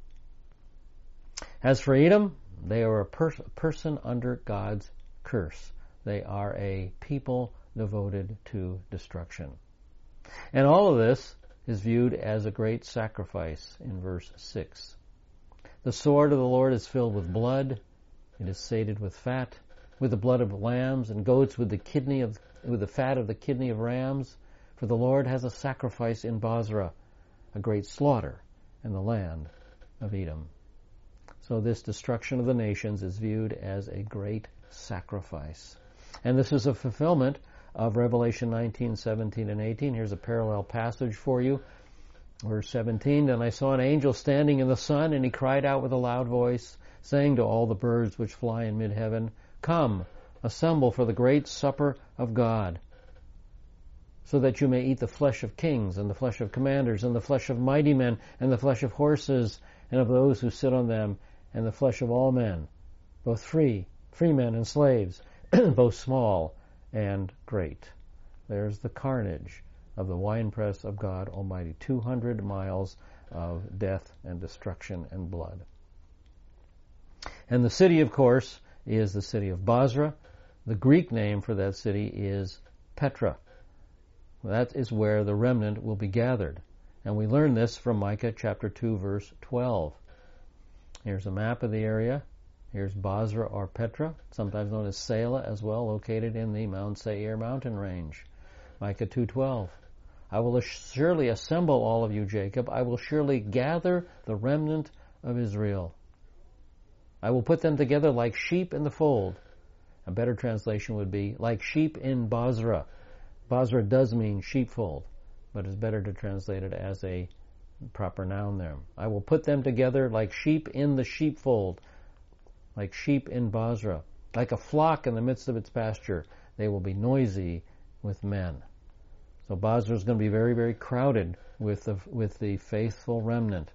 As for Edom, they are a pers- person under God's curse. They are a people devoted to destruction. And all of this is viewed as a great sacrifice in verse six. The sword of the Lord is filled with blood. It is sated with fat, with the blood of lambs, and goats with the kidney of with the fat of the kidney of rams. For the Lord has a sacrifice in Basra, a great slaughter in the land of Edom. So this destruction of the nations is viewed as a great sacrifice. And this is a fulfillment of Revelation nineteen, seventeen, and eighteen. Here's a parallel passage for you. Verse seventeen, And I saw an angel standing in the sun, and he cried out with a loud voice, saying to all the birds which fly in mid-heaven, Come, assemble for the great supper of God, so that you may eat the flesh of kings, and the flesh of commanders, and the flesh of mighty men, and the flesh of horses, and of those who sit on them, and the flesh of all men, both free, free men and slaves, both small and great. There's the carnage of the winepress of God Almighty. two hundred miles of death and destruction and blood. And the city, of course, is the city of Basra. The Greek name for that city is Petra. That is where the remnant will be gathered. And we learn this from Micah chapter two, verse twelve. Here's a map of the area. Here's Basra or Petra, sometimes known as Selah as well, located in the Mount Seir mountain range. Micah two twelve. I will surely assemble all of you, Jacob. I will surely gather the remnant of Israel. I will put them together like sheep in the fold. A better translation would be like sheep in Basra. Basra does mean sheepfold, but it's better to translate it as a proper noun there. I will put them together like sheep in the sheepfold, like sheep in Basra, like a flock in the midst of its pasture. They will be noisy with men. So Basra is going to be very, very crowded with the, with the faithful remnant.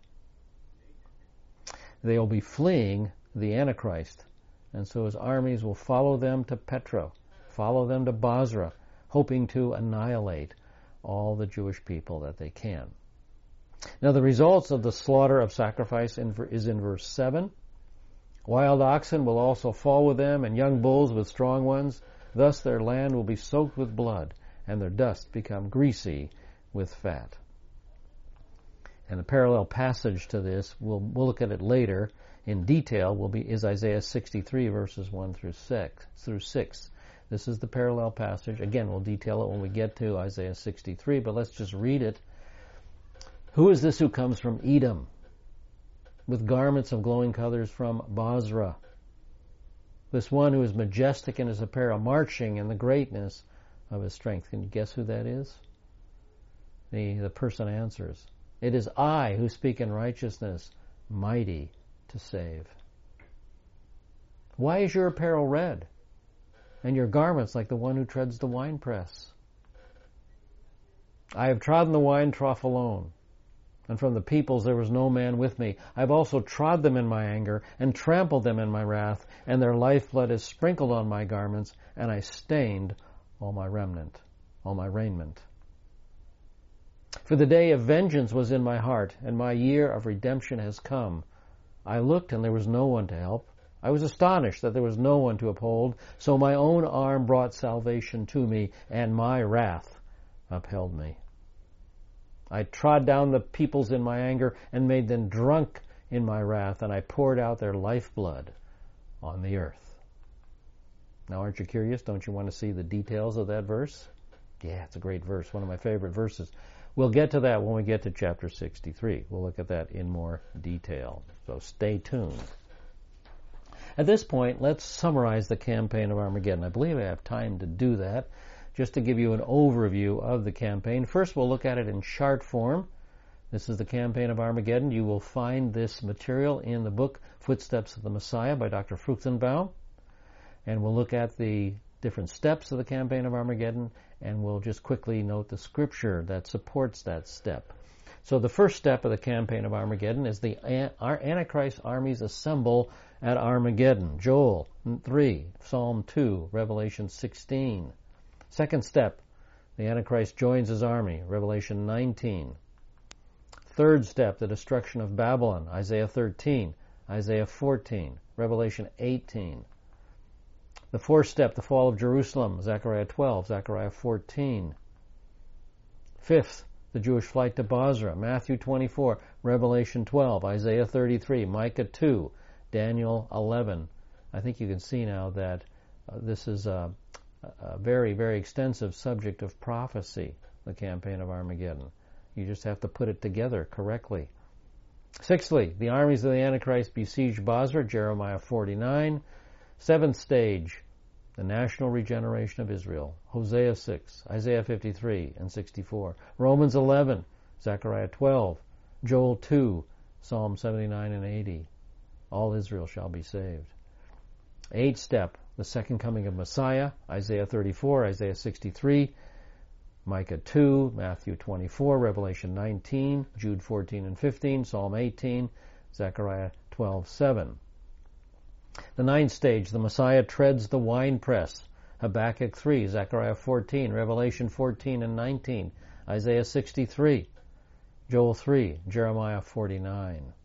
They will be fleeing the Antichrist, and so his armies will follow them to Petra, follow them to Basra, hoping to annihilate all the Jewish people that they can. Now the results of the slaughter of sacrifice in, is in verse seven. Wild oxen will also fall with them, and young bulls with strong ones. Thus their land will be soaked with blood, and their dust become greasy with fat. And the parallel passage to this, we'll, we'll look at it later in detail, will be is Isaiah sixty-three, verses one through six. Through six. This is the parallel passage. Again, we'll detail it when we get to Isaiah sixty-three, but let's just read it. Who is this who comes from Edom, with garments of glowing colors from Basra? This one who is majestic in his apparel, marching in the greatness of his strength. Can you guess who that is? The, the person answers, It is I who speak in righteousness, mighty to save. Why is your apparel red, and your garments like the one who treads the winepress? I have trodden the wine trough alone, and from the peoples there was no man with me. I have also trod them in my anger, and trampled them in my wrath, and their lifeblood is sprinkled on my garments, and I stained all my remnant, all my raiment. For the day of vengeance was in my heart, and my year of redemption has come. I looked, and there was no one to help. I was astonished that there was no one to uphold. So my own arm brought salvation to me, and my wrath upheld me. I trod down the peoples in my anger, and made them drunk in my wrath, and I poured out their lifeblood on the earth. Now, aren't you curious? Don't you want to see the details of that verse? Yeah, it's a great verse, one of my favorite verses. We'll get to that when we get to chapter sixty-three. We'll look at that in more detail. So stay tuned. At this point, let's summarize the campaign of Armageddon. I believe I have time to do that, just to give you an overview of the campaign. First, we'll look at it in chart form. This is the campaign of Armageddon. You will find this material in the book Footsteps of the Messiah by Doctor Fruchtenbaum. And we'll look at the different steps of the campaign of Armageddon, and we'll just quickly note the scripture that supports that step. So the first step of the campaign of Armageddon is the our Antichrist armies assemble at Armageddon. Joel three, Psalm two, Revelation sixteen. Second step, the Antichrist joins his army, Revelation nineteen. Third step, the destruction of Babylon, Isaiah thirteen, Isaiah fourteen, Revelation eighteen. The fourth step, the fall of Jerusalem, Zechariah twelve, Zechariah fourteen. Fifth, the Jewish flight to Basra, Matthew twenty-four, Revelation twelve, Isaiah thirty-three, Micah two, Daniel eleven. I think you can see now that uh, this is a, a very, very extensive subject of prophecy, the campaign of Armageddon. You just have to put it together correctly. Sixthly, the armies of the Antichrist besiege Basra, Jeremiah forty-nine. Seventh stage, the national regeneration of Israel, Hosea six, Isaiah fifty-three and sixty-four, Romans eleven, Zechariah twelve, Joel two, Psalm seventy-nine and eighty. All Israel shall be saved. Eighth step, the second coming of Messiah, Isaiah thirty-four, Isaiah sixty-three, Micah two, Matthew twenty-four, Revelation nineteen, Jude fourteen and fifteen, Psalm eighteen, Zechariah twelve seven. The ninth stage, the Messiah treads the winepress, Habakkuk three, Zechariah fourteen, Revelation fourteen and nineteen, Isaiah sixty-three, Joel three, Jeremiah forty-nine.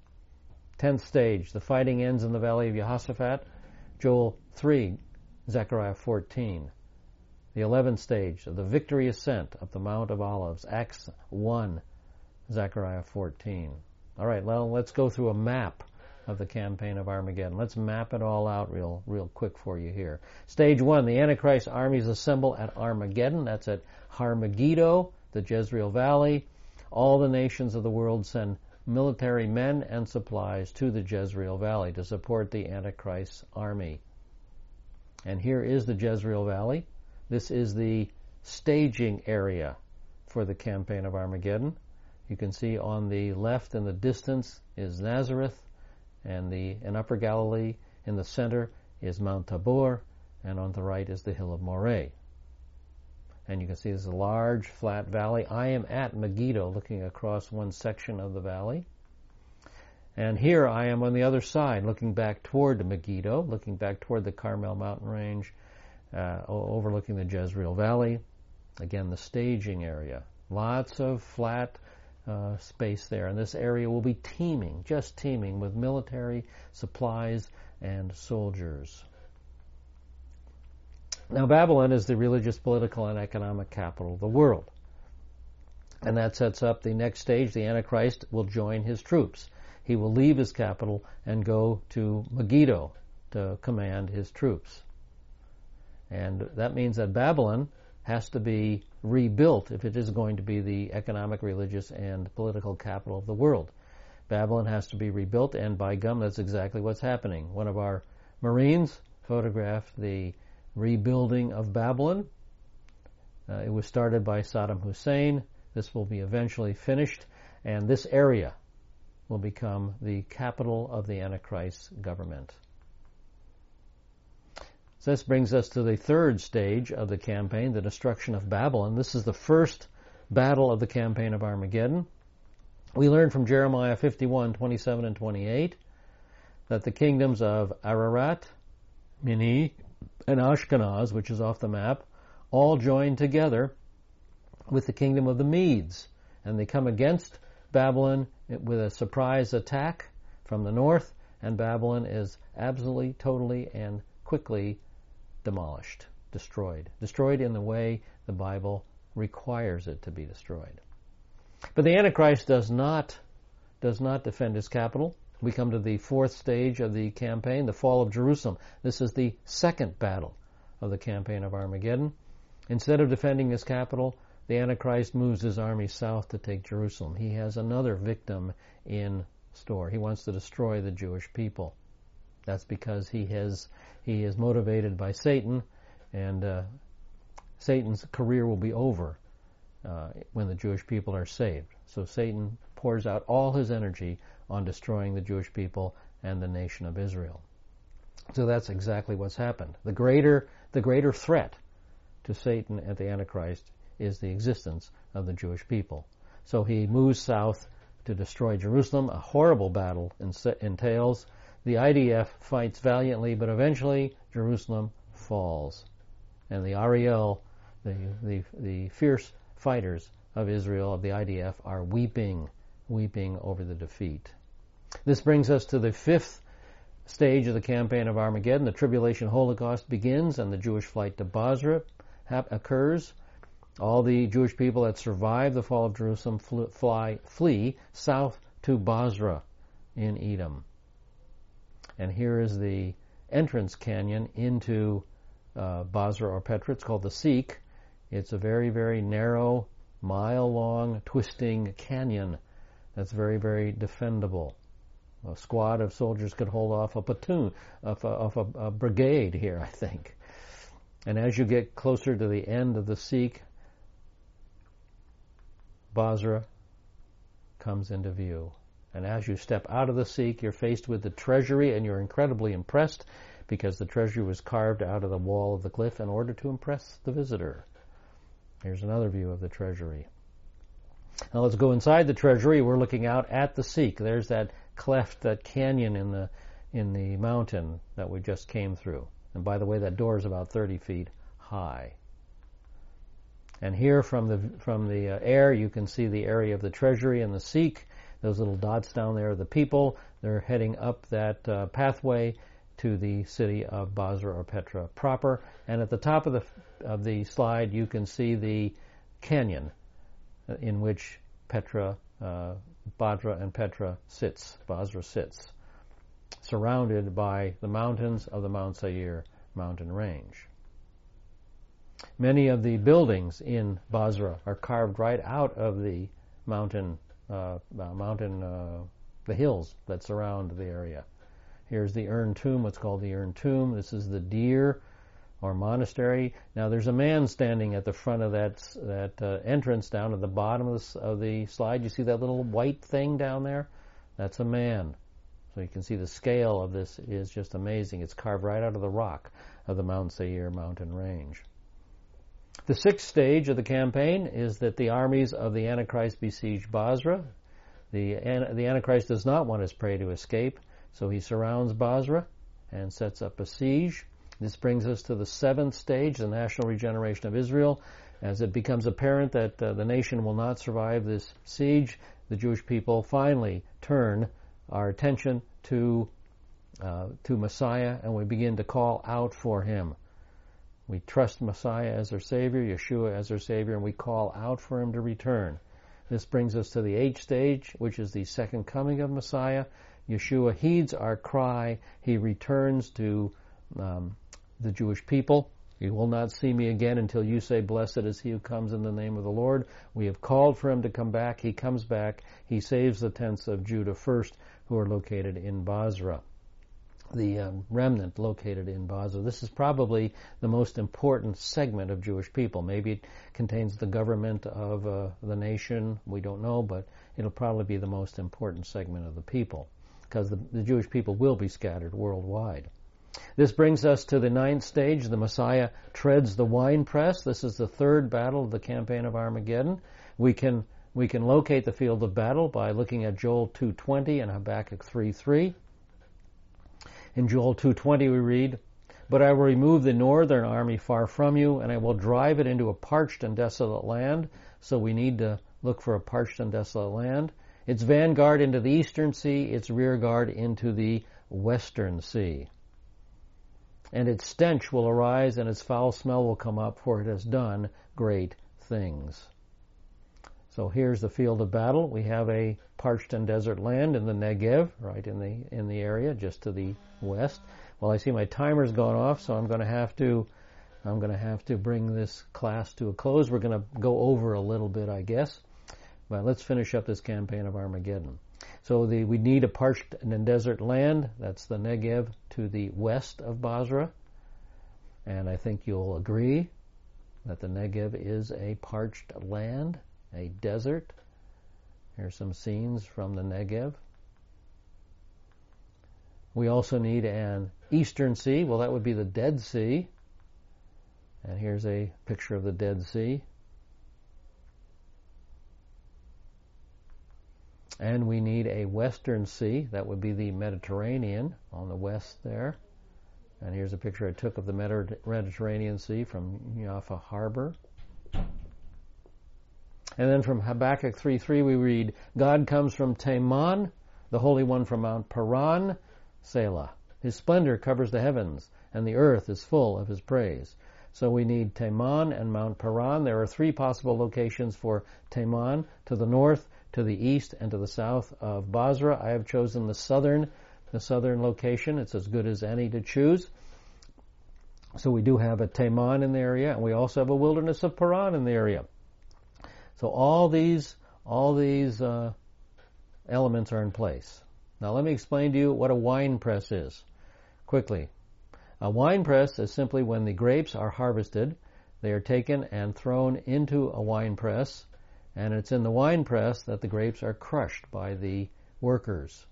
Tenth stage, the fighting ends in the valley of Jehoshaphat, Joel three, Zechariah fourteen. The eleventh stage, the victory ascent up the Mount of Olives, Acts one, Zechariah fourteen. All right, well, let's go through a map of the campaign of Armageddon. Let's map it all out real, real quick for you here. Stage one, the Antichrist armies assemble at Armageddon. That's at Har-Megiddo, the Jezreel Valley. All the nations of the world send military men and supplies to the Jezreel Valley to support the Antichrist's army. And here is the Jezreel Valley. This is the staging area for the campaign of Armageddon. You can see on the left in the distance is Nazareth, and the in Upper Galilee. In the center is Mount Tabor, and on the right is the hill of Moreh. And you can see there's a large flat valley. I am at Megiddo, looking across one section of the valley. And here I am on the other side, looking back toward Megiddo, looking back toward the Carmel mountain range, uh, overlooking the Jezreel Valley. Again, the staging area. Lots of flat uh, space there. And this area will be teeming, just teeming with military supplies and soldiers. Now, Babylon is the religious, political, and economic capital of the world. And that sets up the next stage. The Antichrist will join his troops. He will leave his capital and go to Megiddo to command his troops. And that means that Babylon has to be rebuilt if it is going to be the economic, religious, and political capital of the world. Babylon has to be rebuilt, and by gum, that's exactly what's happening. One of our Marines photographed the rebuilding of Babylon. Uh, it was started by Saddam Hussein. This will be eventually finished, and this area will become the capital of the Antichrist government. So this brings us to the third stage of the campaign, the destruction of Babylon. This is the first battle of the campaign of Armageddon. We learn from Jeremiah fifty-one, twenty-seven and twenty-eight that the kingdoms of Ararat, Mini, and Ashkenaz, which is off the map, all join together with the kingdom of the Medes, and they come against Babylon with a surprise attack from the north, and Babylon is absolutely, totally, and quickly demolished, destroyed. Destroyed in the way the Bible requires it to be destroyed. But the Antichrist does not, does not defend his capital. We come to the fourth stage of the campaign, the fall of Jerusalem. This is the second battle of the campaign of Armageddon. Instead of defending his capital, the Antichrist moves his army south to take Jerusalem. He has another victim in store. He wants to destroy the Jewish people. That's because he has he is motivated by Satan, and uh, Satan's career will be over uh, when the Jewish people are saved. So Satan pours out all his energy on destroying the Jewish people and the nation of Israel. So that's exactly what's happened. The greater the greater threat to Satan and the Antichrist is the existence of the Jewish people. So he moves south to destroy Jerusalem. A horrible battle entails. The I D F fights valiantly, but eventually Jerusalem falls. And the Ariel, the, the, the fierce fighters of Israel, of the I D F, are weeping, weeping over the defeat. This brings us to the fifth stage of the campaign of Armageddon. The tribulation holocaust begins, and the Jewish flight to Basra occurs. All the Jewish people that survive the fall of Jerusalem fl- fly, flee south to Basra in Edom. And here is the entrance canyon into uh, Basra or Petra. It's called the Seek. It's a very, very narrow, mile-long, twisting canyon that's very, very defendable. A squad of soldiers could hold off a platoon, of a, of a, a brigade here, I think. And as you get closer to the end of the Seek, Basra comes into view. And as you step out of the Seek, you're faced with the treasury, and you're incredibly impressed because the treasury was carved out of the wall of the cliff in order to impress the visitor. Here's another view of the treasury. Now let's go inside the treasury. We're looking out at the Seek. There's that cleft, that canyon in the in the mountain that we just came through. And by the way, that door is about thirty feet high. And here from the from the uh, air, you can see the area of the treasury and the Seek. Those little dots down there are the people. They're heading up that uh, pathway to the city of Basra or Petra proper. And at the top of the of the slide, you can see the canyon in which Petra, uh, Basra and Petra sits. Basra sits, surrounded by the mountains of the Mount Seir mountain range. Many of the buildings in Basra are carved right out of the mountain, uh, mountain, uh, the hills that surround the area. Here's the urn tomb, what's called the urn tomb. This is the Deir, or monastery. Now there's a man standing at the front of that that uh, entrance down at the bottom of the, of the slide. You see that little white thing down there? That's a man. So you can see the scale of this is just amazing. It's carved right out of the rock of the Mount Seir mountain range. The sixth stage of the campaign is that the armies of the Antichrist besiege Basra. The, the Antichrist does not want his prey to escape, so he surrounds Basra and sets up a siege. This brings us to the seventh stage, the national regeneration of Israel. As it becomes apparent that uh, the nation will not survive this siege, the Jewish people finally turn our attention to uh, to Messiah, and we begin to call out for him. We trust Messiah as our Savior, Yeshua as our Savior, and we call out for him to return. This brings us to the eighth stage, which is the second coming of Messiah. Yeshua heeds our cry. He returns to um, the Jewish people. You will not see me again until you say, blessed is he who comes in the name of the Lord. We have called for him to come back. He comes back. He saves the tents of Judah first, who are located in Basra. The um, remnant located in Basra. This is probably the most important segment of Jewish people. Maybe it contains the government of uh, the nation. We don't know, but it'll probably be the most important segment of the people, because the, the Jewish people will be scattered worldwide. This brings us to the ninth stage. The Messiah treads the winepress. This is the third battle of the campaign of Armageddon. We can we can locate the field of battle by looking at Joel two twenty and Habakkuk three three. In Joel two twenty we read, "But I will remove the northern army far from you, and I will drive it into a parched and desolate land." So we need to look for a parched and desolate land. Its vanguard into the eastern sea, its rear guard into the western sea. And its stench will arise, and its foul smell will come up, for it has done great things. So here's the field of battle. We have a parched and desert land in the Negev, right in the in the area, just to the west. Well, I see my timer's gone off, so I'm going to have to I'm going to have to bring this class to a close. We're going to go over a little bit, I guess. But let's finish up this campaign of Armageddon. So the, we need a parched and desert land. That's the Negev to the west of Basra. And I think you'll agree that the Negev is a parched land, a desert. Here's some scenes from the Negev. We also need an eastern sea. Well, that would be the Dead Sea. And here's a picture of the Dead Sea. And we need a western sea. That would be the Mediterranean on the west there. And here's a picture I took of the Mediterranean Sea from Jaffa Harbor. And then from Habakkuk three three we read, God comes from Teman, the Holy One from Mount Paran, Selah. His splendor covers the heavens, and the earth is full of his praise. So we need Teman and Mount Paran. There are three possible locations for Teman: to the north, to the east, and to the south of Basra. I have chosen the southern, the southern location. It's as good as any to choose. So we do have a Teman in the area, and we also have a wilderness of Paran in the area. So all these, all these uh, elements are in place. Now let me explain to you what a wine press is, quickly. A wine press is simply when the grapes are harvested, they are taken and thrown into a wine press, and it's in the wine press that the grapes are crushed by the workers.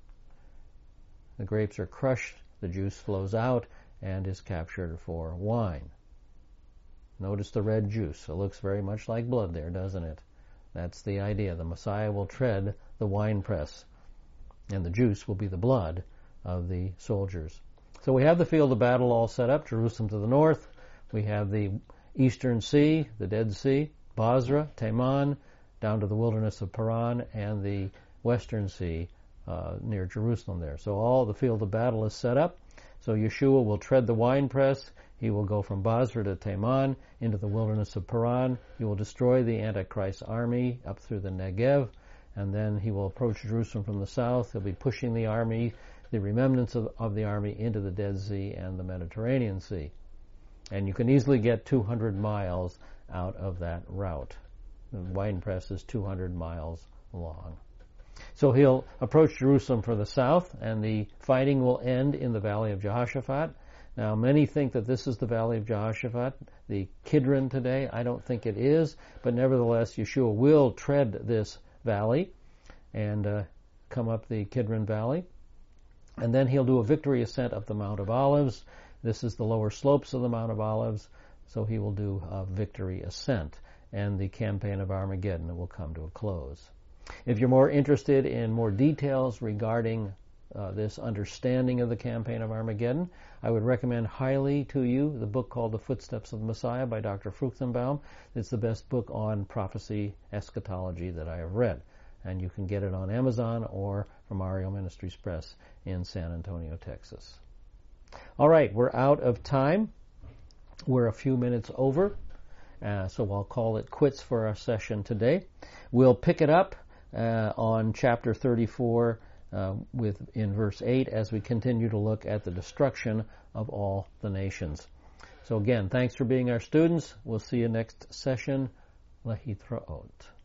The grapes are crushed, the juice flows out, and is captured for wine. Notice the red juice. It looks very much like blood there, doesn't it? That's the idea. The Messiah will tread the wine press, and the juice will be the blood of the soldiers. So we have the field of battle all set up, Jerusalem to the north. We have the eastern sea, the Dead Sea, Basra, Teman, down to the wilderness of Paran, and the western sea uh, near Jerusalem there. So all the field of battle is set up. So Yeshua will tread the wine press. He will go from Basra to Teman into the wilderness of Paran. He will destroy the Antichrist army up through the Negev, and then he will approach Jerusalem from the south. He'll be pushing the army, the remnants of, of the army, into the Dead Sea and the Mediterranean Sea. And you can easily get two hundred miles out of that route. The wine press is two hundred miles long. So he'll approach Jerusalem from the south, and the fighting will end in the valley of Jehoshaphat. Now, many think that this is the valley of Jehoshaphat, the Kidron today. I don't think it is, but nevertheless, Yeshua will tread this valley and uh, come up the Kidron Valley. And then he'll do a victory ascent up the Mount of Olives. This is the lower slopes of the Mount of Olives, so he will do a victory ascent, and the campaign of Armageddon will come to a close. If you're more interested in more details regarding uh, this understanding of the campaign of Armageddon, I would recommend highly to you the book called The Footsteps of the Messiah by Doctor Fruchtenbaum. It's the best book on prophecy eschatology that I have read, and you can get it on Amazon or from Ariel Ministries Press in San Antonio, Texas. All right, we're out of time. We're a few minutes over, uh, so I'll call it quits for our session today. We'll pick it up uh, on chapter thirty-four uh, with in verse eight as we continue to look at the destruction of all the nations. So again, thanks for being our students. We'll see you next session. Lehitraot.